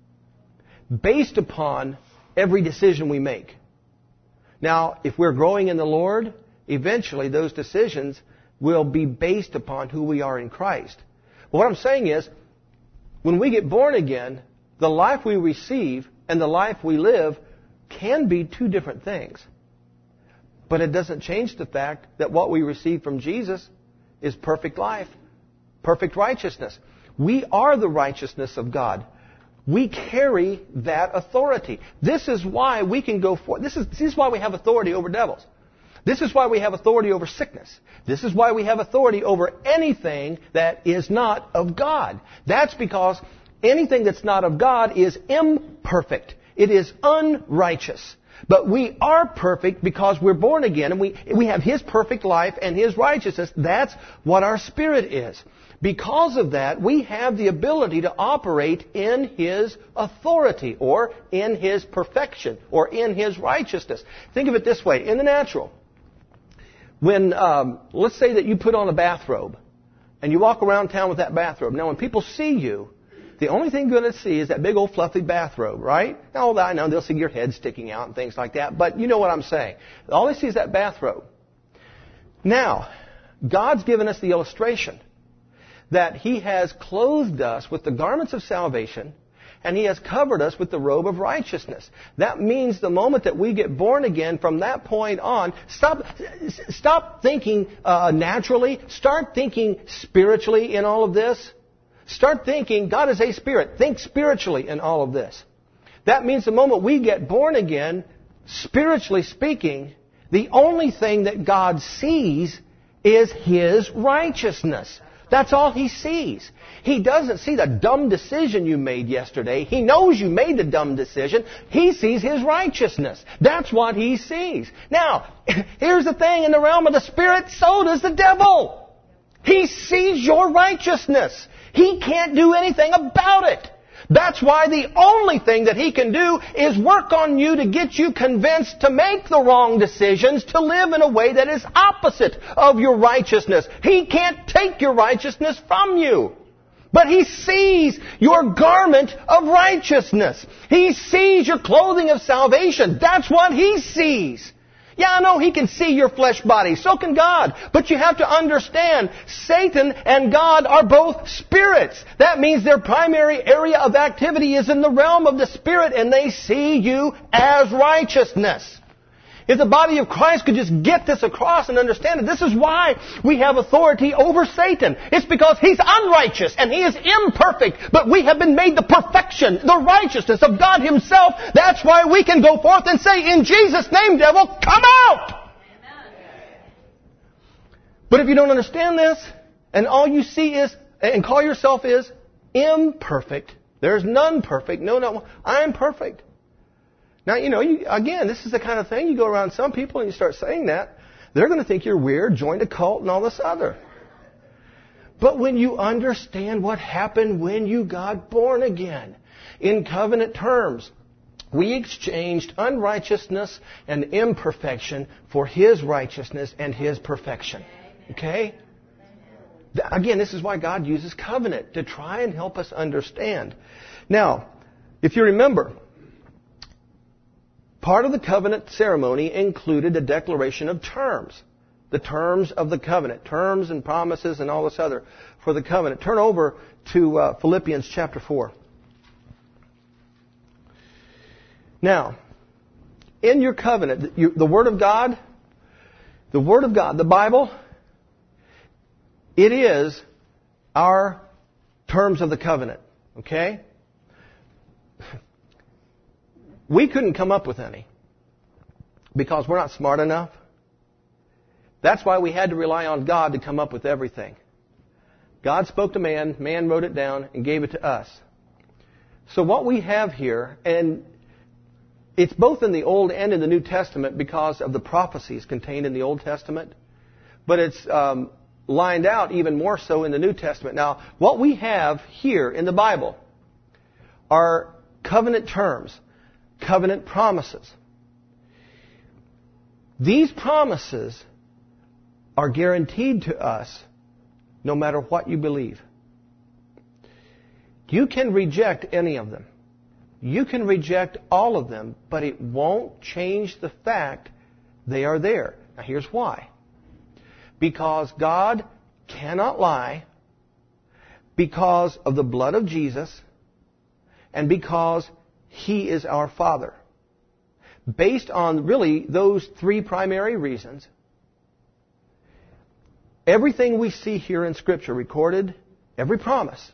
based upon every decision we make. Now, if we're growing in the Lord, eventually those decisions will be based upon who we are in Christ. But what I'm saying is, when we get born again, the life we receive and the life we live can be two different things. But it doesn't change the fact that what we receive from Jesus is perfect life, perfect righteousness. We are the righteousness of God. We carry that authority. This is why we can go forth. This is why we have authority over devils. This is why we have authority over sickness. This is why we have authority over anything that is not of God. That's because anything that's not of God is imperfect. It is unrighteous. But we are perfect because we're born again and we have His perfect life and His righteousness. That's what our spirit is. Because of that, we have the ability to operate in His authority or in His perfection or in His righteousness. Think of it this way. In the natural, when, let's say that you put on a bathrobe and you walk around town with that bathrobe. Now, when people see you, the only thing they're going to see is that big old fluffy bathrobe, right? Now, I know they'll see your head sticking out and things like that, but you know what I'm saying. All they see is that bathrobe. Now, God's given us the illustration that He has clothed us with the garments of salvation and He has covered us with the robe of righteousness. That means the moment that we get born again, from that point on, stop thinking naturally. Start thinking spiritually in all of this. Start thinking, God is a spirit. Think spiritually in all of this. That means the moment we get born again, spiritually speaking, the only thing that God sees is His righteousness. That's all He sees. He doesn't see the dumb decision you made yesterday. He knows you made the dumb decision. He sees His righteousness. That's what He sees. Now, here's the thing. In the realm of the Spirit, so does the devil. He sees your righteousness. He can't do anything about it. That's why the only thing that he can do is work on you to get you convinced to make the wrong decisions, to live in a way that is opposite of your righteousness. He can't take your righteousness from you. But he sees your garment of righteousness. He sees your clothing of salvation. That's what he sees. Yeah, I know he can see your flesh body. So can God. But you have to understand, Satan and God are both spirits. That means their primary area of activity is in the realm of the Spirit, and they see you as righteousness. If the body of Christ could just get this across and understand it, this is why we have authority over Satan. It's because he's unrighteous and he is imperfect, but we have been made the perfection, the righteousness of God Himself. That's why we can go forth and say, in Jesus' name, devil, come out! Amen. But if you don't understand this, and all you see is, and call yourself is, imperfect, there's none perfect, no, I'm perfect. Now, again, this is the kind of thing, you go around some people and you start saying that, they're going to think you're weird, joined a cult and all this other. But when you understand what happened when you got born again, in covenant terms, we exchanged unrighteousness and imperfection for His righteousness and His perfection. Okay? Again, this is why God uses covenant, to try and help us understand. Now, if you remember, part of the covenant ceremony included a declaration of terms. The terms of the covenant. Terms and promises and all this other for the covenant. Turn over to Philippians chapter 4. Now, in your covenant, the Word of God, the Bible, it is our terms of the covenant. Okay? We couldn't come up with any because we're not smart enough. That's why we had to rely on God to come up with everything. God spoke to man, man wrote it down, and gave it to us. So what we have here, and it's both in the Old and in the New Testament because of the prophecies contained in the Old Testament, but it's lined out even more so in the New Testament. Now, what we have here in the Bible are covenant terms, covenant promises. These promises are guaranteed to us no matter what you believe. You can reject any of them. You can reject all of them, but it won't change the fact they are there. Now here's why. Because God cannot lie, because of the blood of Jesus, and because He is our Father. Based on really those three primary reasons, everything we see here in Scripture recorded, every promise,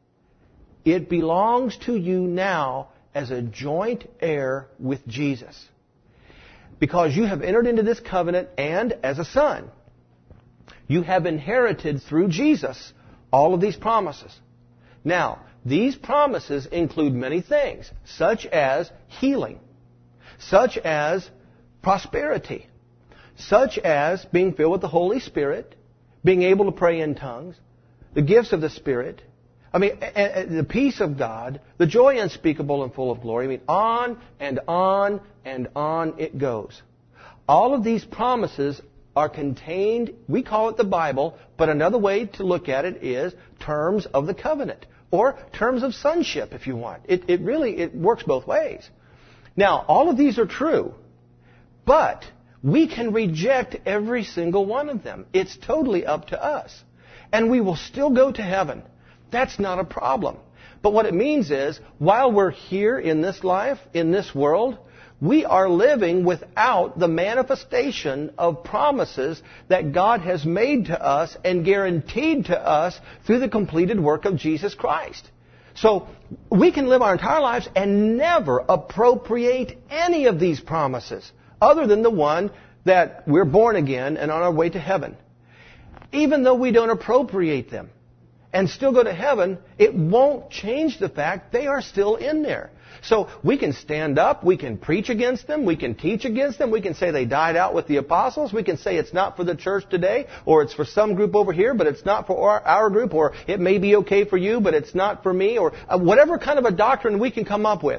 it belongs to you now as a joint heir with Jesus. Because you have entered into this covenant and as a son, you have inherited through Jesus all of these promises. Now, these promises include many things, such as healing, such as prosperity, such as being filled with the Holy Spirit, being able to pray in tongues, the gifts of the Spirit, the peace of God, the joy unspeakable and full of glory. On and on and on it goes. All of these promises are contained, we call it the Bible, but another way to look at it is terms of the covenant, or terms of sonship if you want. It really works both ways. Now, all of these are true, but we can reject every single one of them. It's totally up to us. And we will still go to heaven. That's not a problem. But what it means is, while we're here in this life, in this world, we are living without the manifestation of promises that God has made to us and guaranteed to us through the completed work of Jesus Christ. So we can live our entire lives and never appropriate any of these promises other than the one that we're born again and on our way to heaven. Even though we don't appropriate them and still go to heaven, it won't change the fact they are still in there. So we can stand up, we can preach against them, we can teach against them, we can say they died out with the apostles, we can say it's not for the church today, or it's for some group over here, but it's not for our group, or it may be okay for you, but it's not for me, or whatever kind of a doctrine we can come up with.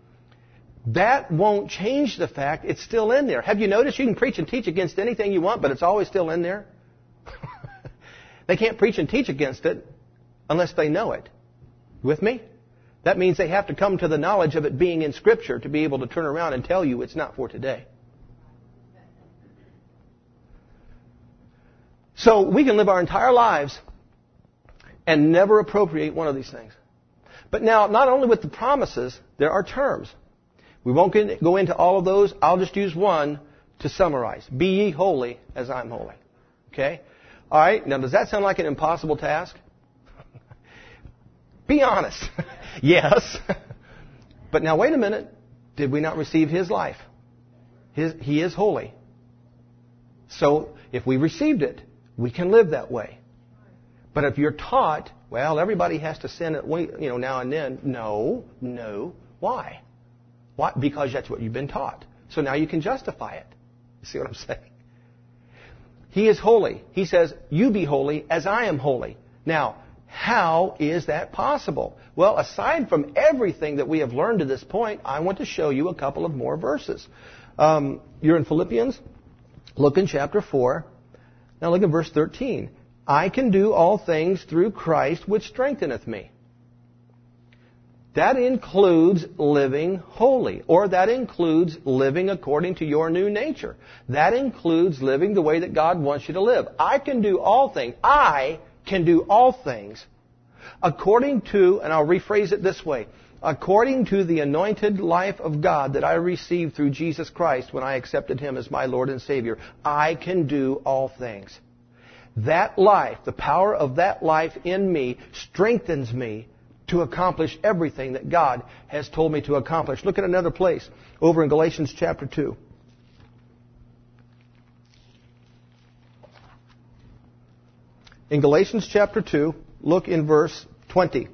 That won't change the fact it's still in there. Have you noticed you can preach and teach against anything you want, but it's always still in there? They can't preach and teach against it unless they know it. With me? That means they have to come to the knowledge of it being in Scripture to be able to turn around and tell you it's not for today. So we can live our entire lives and never appropriate one of these things. But now, not only with the promises, there are terms. We won't go into all of those. I'll just use one to summarize. Be ye holy as I'm holy. Okay? All right. Now, does that sound like an impossible task? Be honest. Yes. But now, wait a minute. Did we not receive His life? He is holy. So, if we received it, we can live that way. But if you're taught, well, everybody has to sin now and then. No. Why? Why? Because that's what you've been taught. So now you can justify it. You see what I'm saying? He is holy. He says, you be holy as I am holy. Now, how is that possible? Well, aside from everything that we have learned to this point, I want to show you a couple of more verses. You're in Philippians. Look in chapter 4. Now look at verse 13. I can do all things through Christ which strengtheneth me. That includes living holy, or that includes living according to your new nature. That includes living the way that God wants you to live. I can do all things. I can do all things according to, and I'll rephrase it this way, according to the anointed life of God that I received through Jesus Christ when I accepted Him as my Lord and Savior. I can do all things. that life, the power of that life in me, strengthens me to accomplish everything that God has told me to accomplish. Look at another place over in Galatians chapter 2. In Galatians chapter 2, look in verse 20.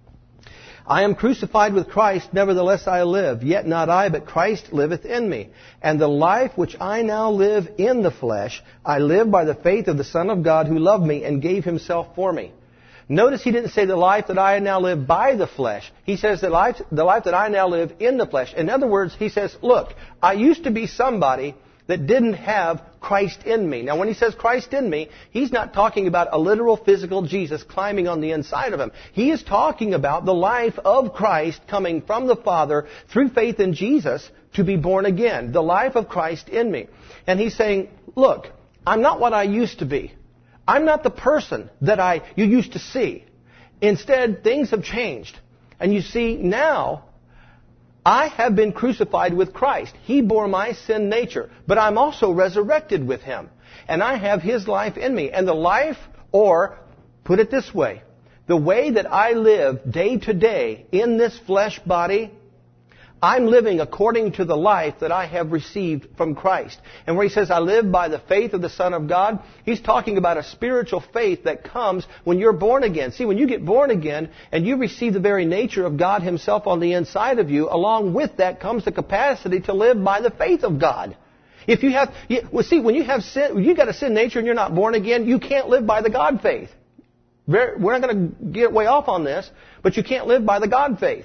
I am crucified with Christ, nevertheless I live. Yet not I, but Christ liveth in me. And the life which I now live in the flesh, I live by the faith of the Son of God who loved me and gave himself for me. Notice he didn't say the life that I now live by the flesh. He says the life that I now live in the flesh. In other words, he says, look, I used to be somebody that didn't have Christ in me. Now, when he says Christ in me, he's not talking about a literal physical Jesus climbing on the inside of him. He is talking about the life of Christ coming from the Father through faith in Jesus to be born again. The life of Christ in me. And he's saying, look, I'm not what I used to be. I'm not the person that you used to see. Instead, things have changed. And you see, now, I have been crucified with Christ. He bore my sin nature. But I'm also resurrected with Him. And I have His life in me. And the life, or, put it this way, the way that I live day to day in this flesh body, I'm living according to the life that I have received from Christ. And where he says, I live by the faith of the Son of God, he's talking about a spiritual faith that comes when you're born again. See, when you get born again and you receive the very nature of God Himself on the inside of you, along with that comes the capacity to live by the faith of God. If you have, when you have sin, when you've got a sin nature and you're not born again, you can't live by the God faith. We're not going to get way off on this, but you can't live by the God faith.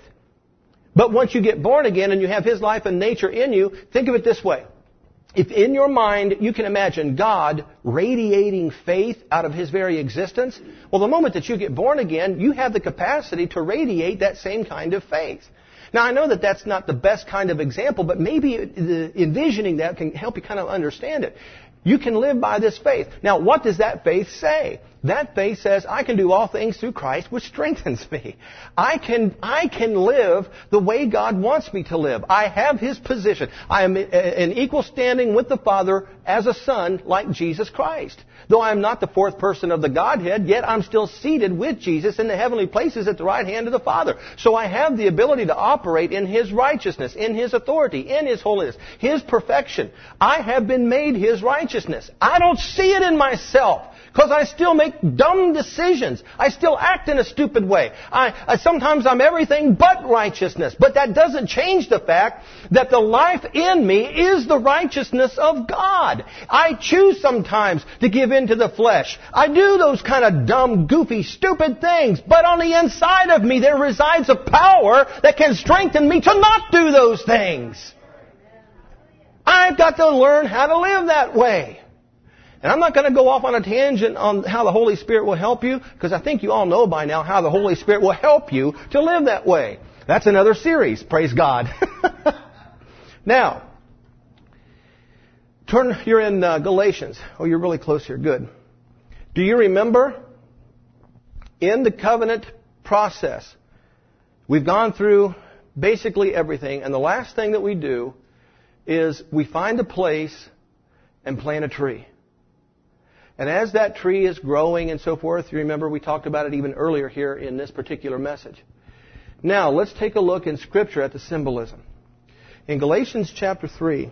But once you get born again and you have His life and nature in you, think of it this way. If in your mind you can imagine God radiating faith out of His very existence, well, the moment that you get born again, you have the capacity to radiate that same kind of faith. Now, I know that that's not the best kind of example, but maybe envisioning that can help you kind of understand it. You can live by this faith. Now, what does that faith say? That faith says, I can do all things through Christ, which strengthens me. I can live the way God wants me to live. I have His position. I am in equal standing with the Father as a son like Jesus Christ. Though I am not the fourth person of the Godhead, yet I'm still seated with Jesus in the heavenly places at the right hand of the Father. So I have the ability to operate in His righteousness, in His authority, in His holiness, His perfection. I have been made His righteousness. I don't see it in myself. Because I still make dumb decisions. I still act in a stupid way. Sometimes I'm everything but righteousness. But that doesn't change the fact that the life in me is the righteousness of God. I choose sometimes to give in to the flesh. I do those kind of dumb, goofy, stupid things. But on the inside of me there resides a power that can strengthen me to not do those things. I've got to learn how to live that way. And I'm not going to go off on a tangent on how the Holy Spirit will help you, because I think you all know by now how the Holy Spirit will help you to live that way. That's another series, praise God. Now, you're in Galatians. Oh, you're really close here, good. Do you remember in the covenant process, we've gone through basically everything, and the last thing that we do is we find a place and plant a tree. And as that tree is growing and so forth, you remember we talked about it even earlier here in this particular message. Now, let's take a look in Scripture at the symbolism. In Galatians chapter 3,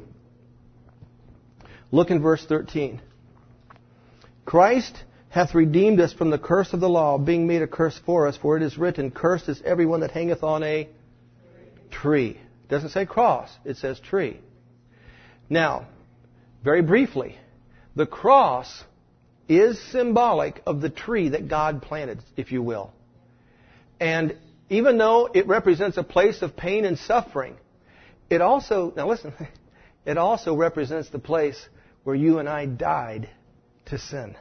look in verse 13. Christ hath redeemed us from the curse of the law, being made a curse for us, for it is written, Cursed is everyone that hangeth on a tree. It doesn't say cross, it says tree. Now, very briefly, the cross is symbolic of the tree that God planted, if you will. And even though it represents a place of pain and suffering, it also, now listen, it also represents the place where you and I died to sin.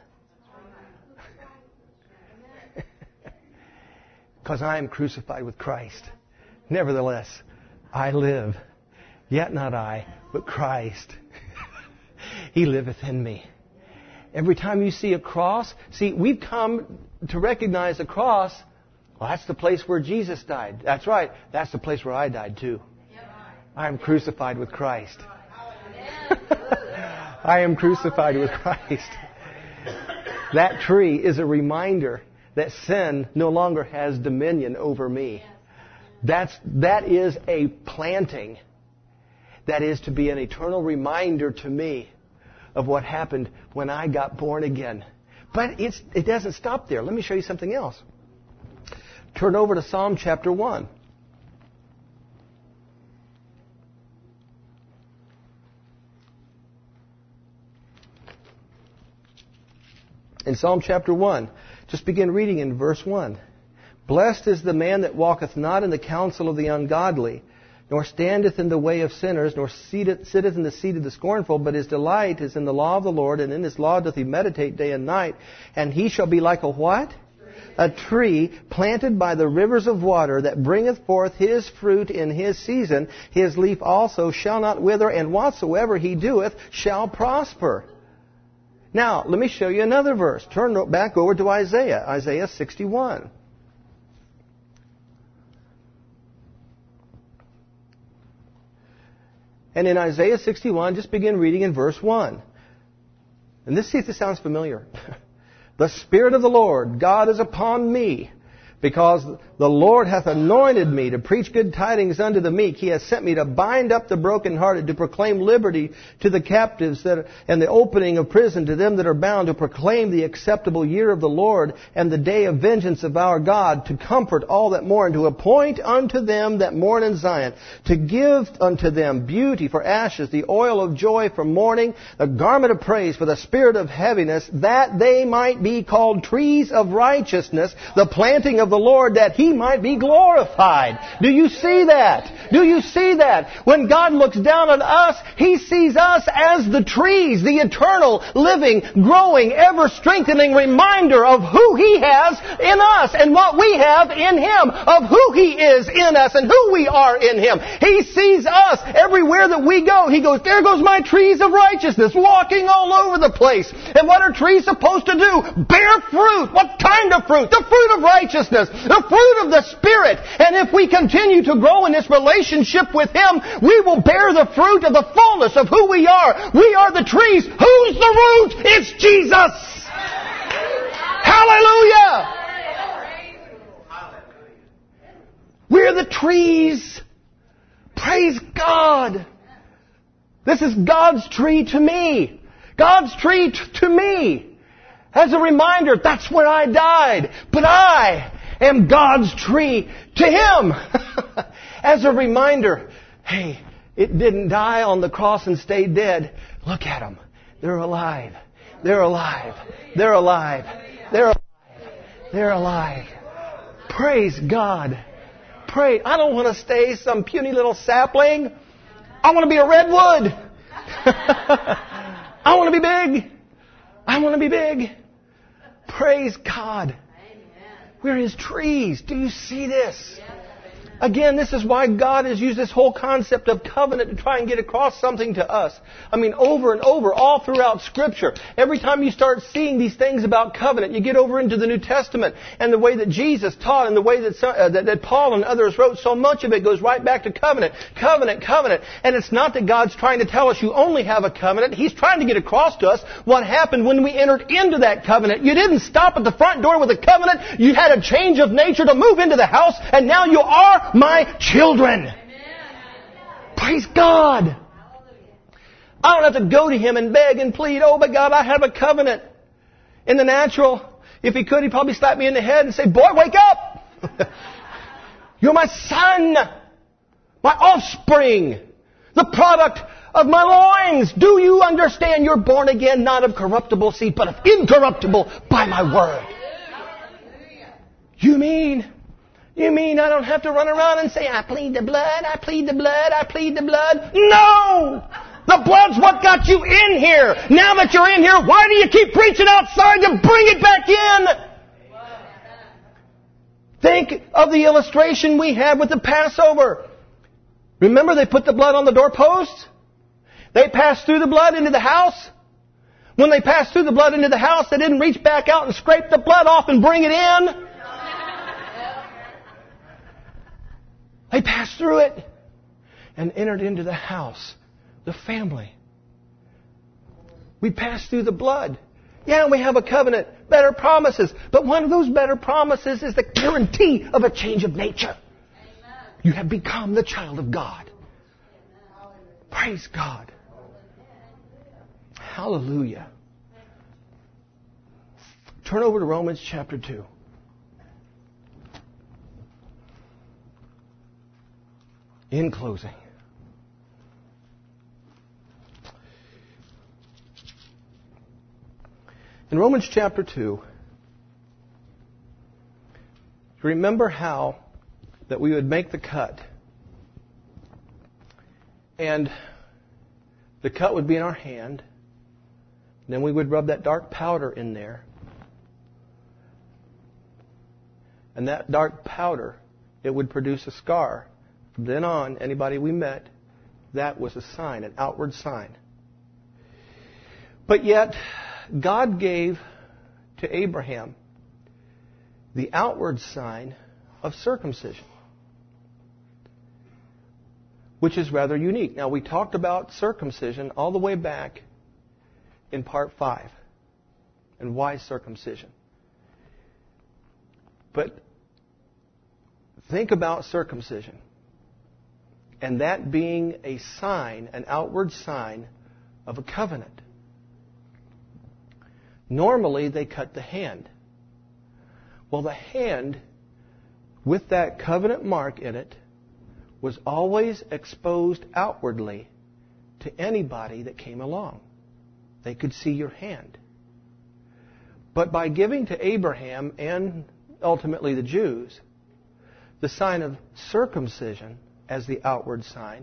Because I am crucified with Christ. Nevertheless, I live, yet not I, but Christ. He liveth in me. Every time you see a cross, see, we've come to recognize a cross. Well, that's the place where Jesus died. That's right. That's the place where I died too. I am crucified with Christ. I am crucified with Christ. That tree is a reminder that sin no longer has dominion over me. That is a planting. That is to be an eternal reminder to me of what happened when I got born again. But it doesn't stop there. Let me show you something else. Turn over to Psalm chapter 1. In Psalm chapter 1, just begin reading in verse 1. Blessed is the man that walketh not in the counsel of the ungodly, nor standeth in the way of sinners, nor sitteth in the seat of the scornful, but his delight is in the law of the Lord, and in his law doth he meditate day and night. And he shall be like a what? A tree planted by the rivers of water, that bringeth forth his fruit in his season. His leaf also shall not wither, and whatsoever he doeth shall prosper. Now, let me show you another verse. Turn back over to Isaiah, Isaiah 61. And in Isaiah 61, just begin reading in verse 1. And see if this sounds familiar. The Spirit of the Lord, God is upon me, because the Lord hath anointed me to preach good tidings unto the meek. He has sent me to bind up the brokenhearted, to proclaim liberty to the captives, and the opening of prison to them that are bound, to proclaim the acceptable year of the Lord, and the day of vengeance of our God, to comfort all that mourn, to appoint unto them that mourn in Zion, to give unto them beauty for ashes, the oil of joy for mourning, the garment of praise for the spirit of heaviness, that they might be called trees of righteousness, the planting of the Lord, that He might be glorified. Do you see that? Do you see that? When God looks down on us, He sees us as the trees, the eternal, living, growing, ever-strengthening reminder of who He has in us and what we have in Him, of who He is in us and who we are in Him. He sees us everywhere that we go. He goes, there goes my trees of righteousness, walking all over the place. And what are trees supposed to do? Bear fruit. What kind of fruit? The fruit of righteousness. The fruit of the Spirit. And if we continue to grow in this relationship with Him, we will bear the fruit of the fullness of who we are. We are the trees. Who's the root? It's Jesus. Hallelujah. We're the trees. Praise God. This is God's tree to me. God's tree to me. As a reminder, that's where I died. But I am God's tree to Him. As a reminder, hey, it didn't die on the cross and stay dead. Look at them. They're alive. They're alive. They're alive. They're alive. They're alive. Praise God. Pray. I don't want to stay some puny little sapling. I want to be a redwood. I want to be big. I want to be big. Praise God. We're His trees. Do you see this? Again, this is why God has used this whole concept of covenant to try and get across something to us. I mean, over and over, all throughout Scripture. Every time you start seeing these things about covenant, you get over into the New Testament and the way that Jesus taught and the way that Paul and others wrote, so much of it goes right back to covenant. Covenant, covenant. And it's not that God's trying to tell us you only have a covenant. He's trying to get across to us what happened when we entered into that covenant. You didn't stop at the front door with a covenant. You had a change of nature to move into the house, and now you are my children. Amen. Praise God. I don't have to go to Him and beg and plead, oh, but God, I have a covenant. In the natural, if He could, He'd probably slap me in the head and say, boy, wake up. You're my son, my offspring, the product of my loins. Do you understand? You're born again, not of corruptible seed, but of incorruptible by my word. You mean I don't have to run around and say, I plead the blood, I plead the blood, I plead the blood? No! The blood's what got you in here. Now that you're in here, why do you keep preaching outside to bring it back in? Think of the illustration we had with the Passover. Remember they put the blood on the doorposts? They passed through the blood into the house. When they passed through the blood into the house, they didn't reach back out and scrape the blood off and bring it in. They passed through it and entered into the house, the family. We passed through the blood. Yeah, we have a covenant, better promises. But one of those better promises is the guarantee of a change of nature. You have become the child of God. Praise God. Hallelujah. Turn over to Romans chapter 2. In closing. In Romans chapter 2, remember how that we would make the cut. And the cut would be in our hand. Then we would rub that dark powder in there. And that dark powder, it would produce a scar. From then on, anybody we met, that was a sign, an outward sign. But yet, God gave to Abraham the outward sign of circumcision, which is rather unique. Now, we talked about circumcision all the way back in part 5. And why circumcision? But think about circumcision. And that being a sign, an outward sign of a covenant. Normally, they cut the hand. Well, the hand, with that covenant mark in it, was always exposed outwardly to anybody that came along. They could see your hand. But by giving to Abraham and ultimately the Jews the sign of circumcision as the outward sign,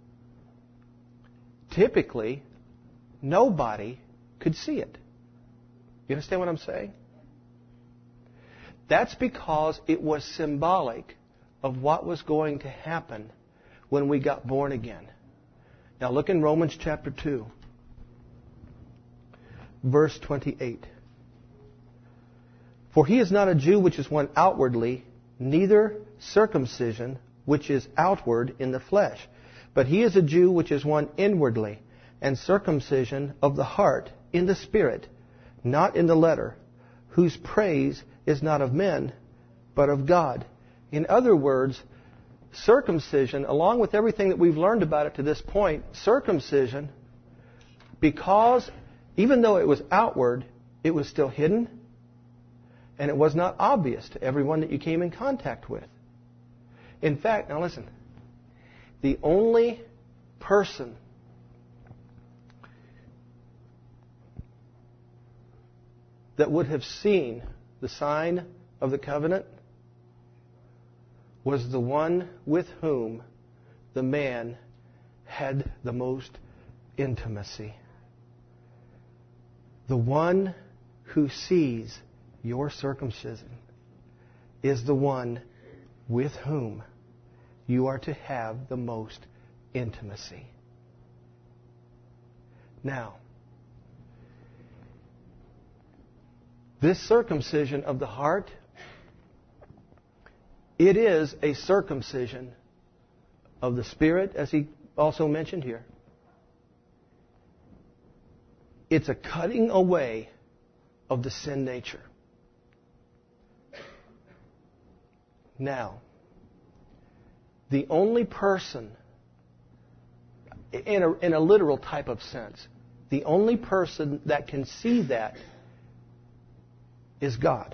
typically nobody could see it. You understand what I'm saying? That's because it was symbolic of what was going to happen when we got born again. Now look in Romans chapter 2, verse 28. For he is not a Jew which is one outwardly, neither circumcision which is outward in the flesh, but he is a Jew which is one inwardly, and circumcision of the heart in the spirit, not in the letter, whose praise is not of men, but of God. In other words, circumcision, along with everything that we've learned about it to this point, circumcision, because even though it was outward, it was still hidden, and it was not obvious to everyone that you came in contact with. In fact, now listen, the only person that would have seen the sign of the covenant was the one with whom the man had the most intimacy. The one who sees your circumcision is the one with whom you are to have the most intimacy. Now, this circumcision of the heart, it is a circumcision of the spirit, as he also mentioned here. It's a cutting away of the sin nature. Now, the only person, in a literal type of sense, the only person that can see that is God.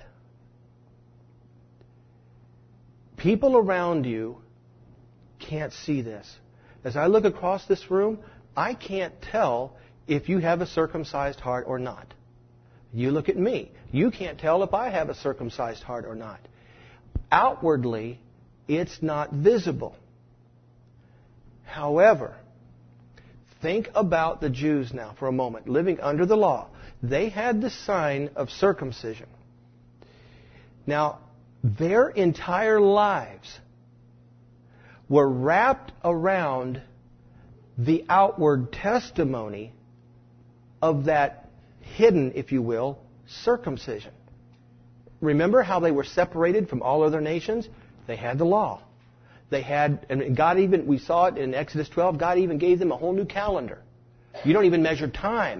People around you can't see this. As I look across this room, I can't tell if you have a circumcised heart or not. You look at me. You can't tell if I have a circumcised heart or not. Outwardly, it's not visible. However, think about the Jews now for a moment, living under the law. They had the sign of circumcision. Now, their entire lives were wrapped around the outward testimony of that hidden, if you will, circumcision. Remember how they were separated from all other nations? They had the law. They had, and God we saw it in Exodus 12, God even gave them a whole new calendar. You don't even measure time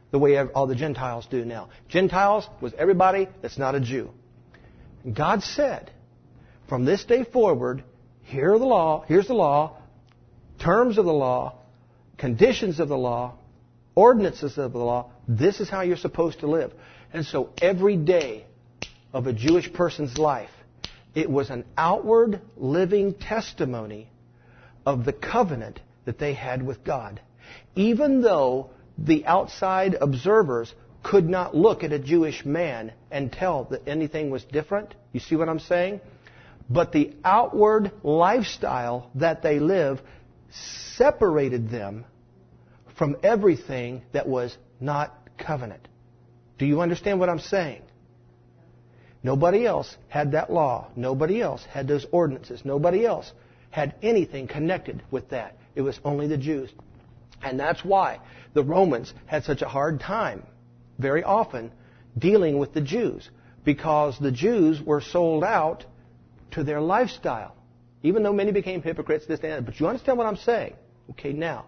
the way all the Gentiles do now. Gentiles was everybody that's not a Jew. And God said, from this day forward, here's the law, terms of the law, conditions of the law, ordinances of the law. This is how you're supposed to live. And so every day of a Jewish person's life, it was an outward living testimony of the covenant that they had with God. Even though the outside observers could not look at a Jewish man and tell that anything was different. You see what I'm saying? But the outward lifestyle that they live separated them from everything that was not covenant. Do you understand what I'm saying? Nobody else had that law. Nobody else had those ordinances. Nobody else had anything connected with that. It was only the Jews. And that's why the Romans had such a hard time, very often, dealing with the Jews. Because the Jews were sold out to their lifestyle. Even though many became hypocrites, this and that. But you understand what I'm saying? Okay, now.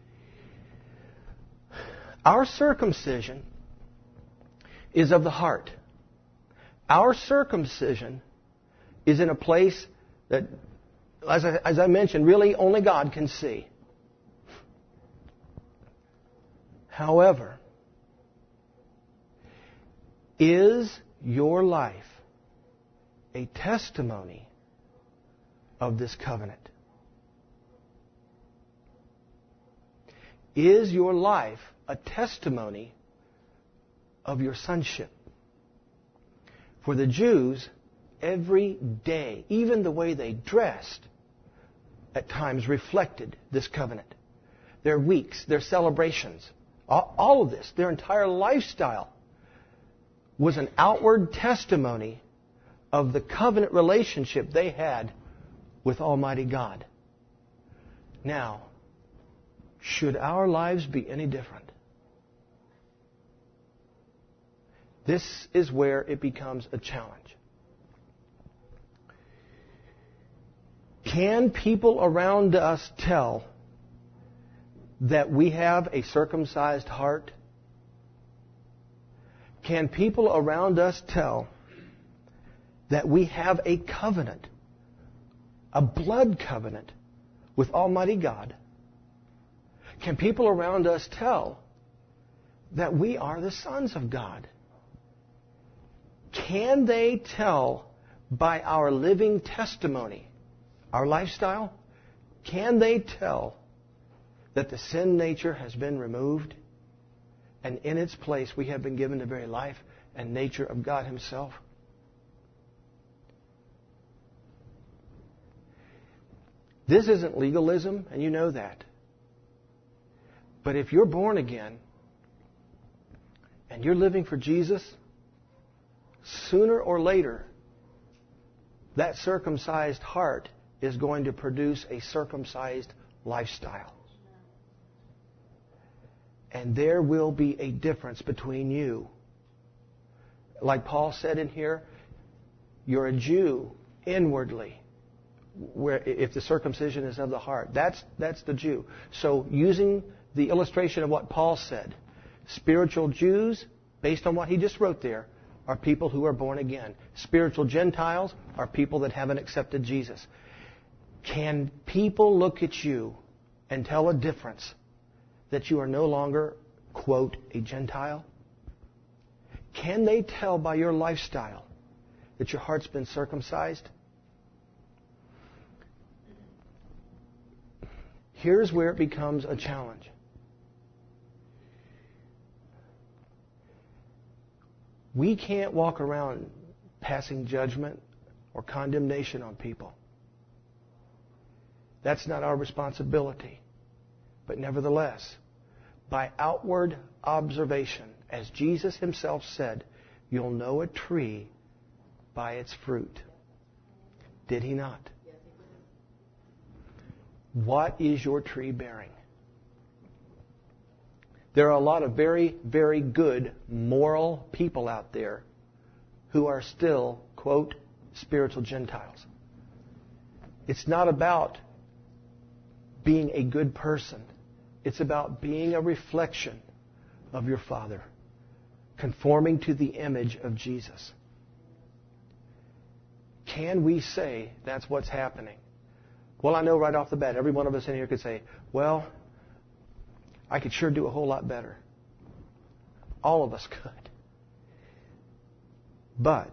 Our circumcision is of the heart. Our circumcision is in a place that, as I mentioned, really only God can see. However, is your life a testimony of this covenant? Is your life a testimony of your sonship? For the Jews, every day, even the way they dressed, at times reflected this covenant. Their weeks, their celebrations, all of this, their entire lifestyle was an outward testimony of the covenant relationship they had with Almighty God. Now, should our lives be any different? This is where it becomes a challenge. Can people around us tell that we have a circumcised heart? Can people around us tell that we have a covenant, a blood covenant with Almighty God? Can people around us tell that we are the sons of God? Can they tell by our living testimony, our lifestyle, can they tell that the sin nature has been removed and in its place we have been given the very life and nature of God Himself? This isn't legalism, and you know that. But if you're born again and you're living for Jesus, sooner or later, that circumcised heart is going to produce a circumcised lifestyle. And there will be a difference between you. Like Paul said in here, you're a Jew inwardly. Where if the circumcision is of the heart, that's the Jew. So using the illustration of what Paul said, spiritual Jews, based on what he just wrote there, are people who are born again. Spiritual Gentiles are people that haven't accepted Jesus. Can people look at you and tell a difference that you are no longer, quote, a Gentile? Can they tell by your lifestyle that your heart's been circumcised? Here's where it becomes a challenge. We can't walk around passing judgment or condemnation on people. That's not our responsibility. But nevertheless, by outward observation, as Jesus Himself said, you'll know a tree by its fruit. Did He not? What is your tree bearing? There are a lot of very, very good moral people out there who are still, quote, spiritual Gentiles. It's not about being a good person. It's about being a reflection of your Father, conforming to the image of Jesus. Can we say that's what's happening? Well, I know right off the bat, every one of us in here could say, well, I could sure do a whole lot better. All of us could. But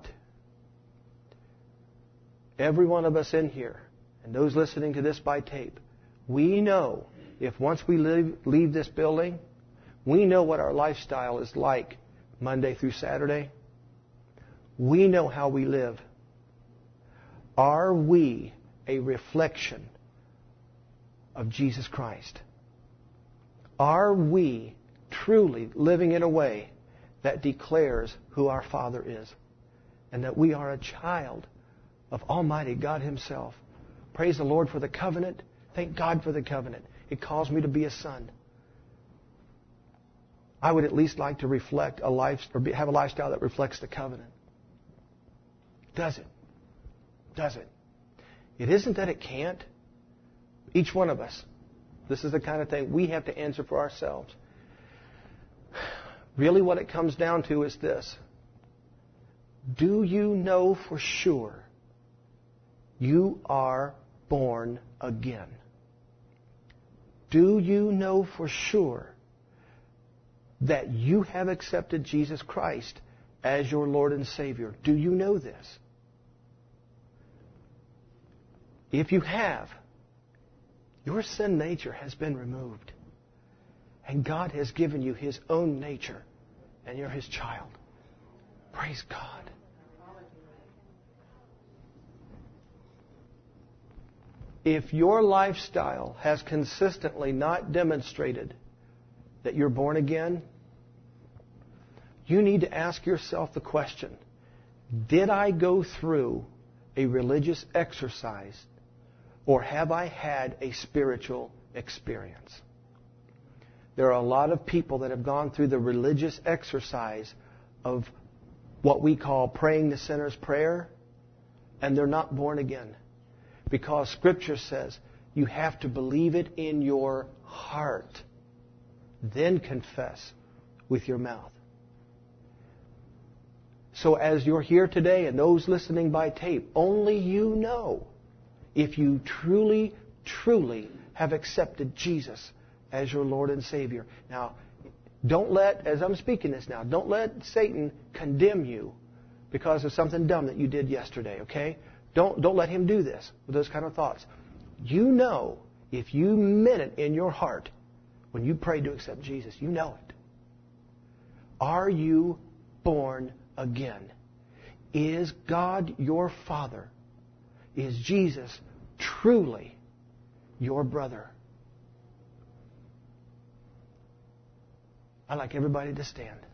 every one of us in here, and those listening to this by tape, we know if once we leave this building, we know what our lifestyle is like Monday through Saturday. We know how we live. Are we a reflection of Jesus Christ? Are we truly living in a way that declares who our Father is and that we are a child of Almighty God Himself? Praise the Lord for the covenant. Thank God for the covenant. It calls me to be a son. I would at least like to reflect a life or have a lifestyle that reflects the covenant. Does it? Does it? It isn't that it can't. Each one of us. This is the kind of thing we have to answer for ourselves. Really what it comes down to is this. Do you know for sure you are born again? Do you know for sure that you have accepted Jesus Christ as your Lord and Savior? Do you know this? If you have, your sin nature has been removed. And God has given you His own nature. And you're His child. Praise God. If your lifestyle has consistently not demonstrated that you're born again, you need to ask yourself the question, did I go through a religious exercise or have I had a spiritual experience? There are a lot of people that have gone through the religious exercise of what we call praying the sinner's prayer, and they're not born again. Because Scripture says you have to believe it in your heart, then confess with your mouth. So as you're here today and those listening by tape, only you know if you truly, truly have accepted Jesus as your Lord and Savior. Now, don't let, as I'm speaking this now, don't let Satan condemn you because of something dumb that you did yesterday, okay? Don't let him do this with those kind of thoughts. You know, if you meant it in your heart when you prayed to accept Jesus, you know it. Are you born again? Is God your Father? Is Jesus truly your brother? I'd like everybody to stand.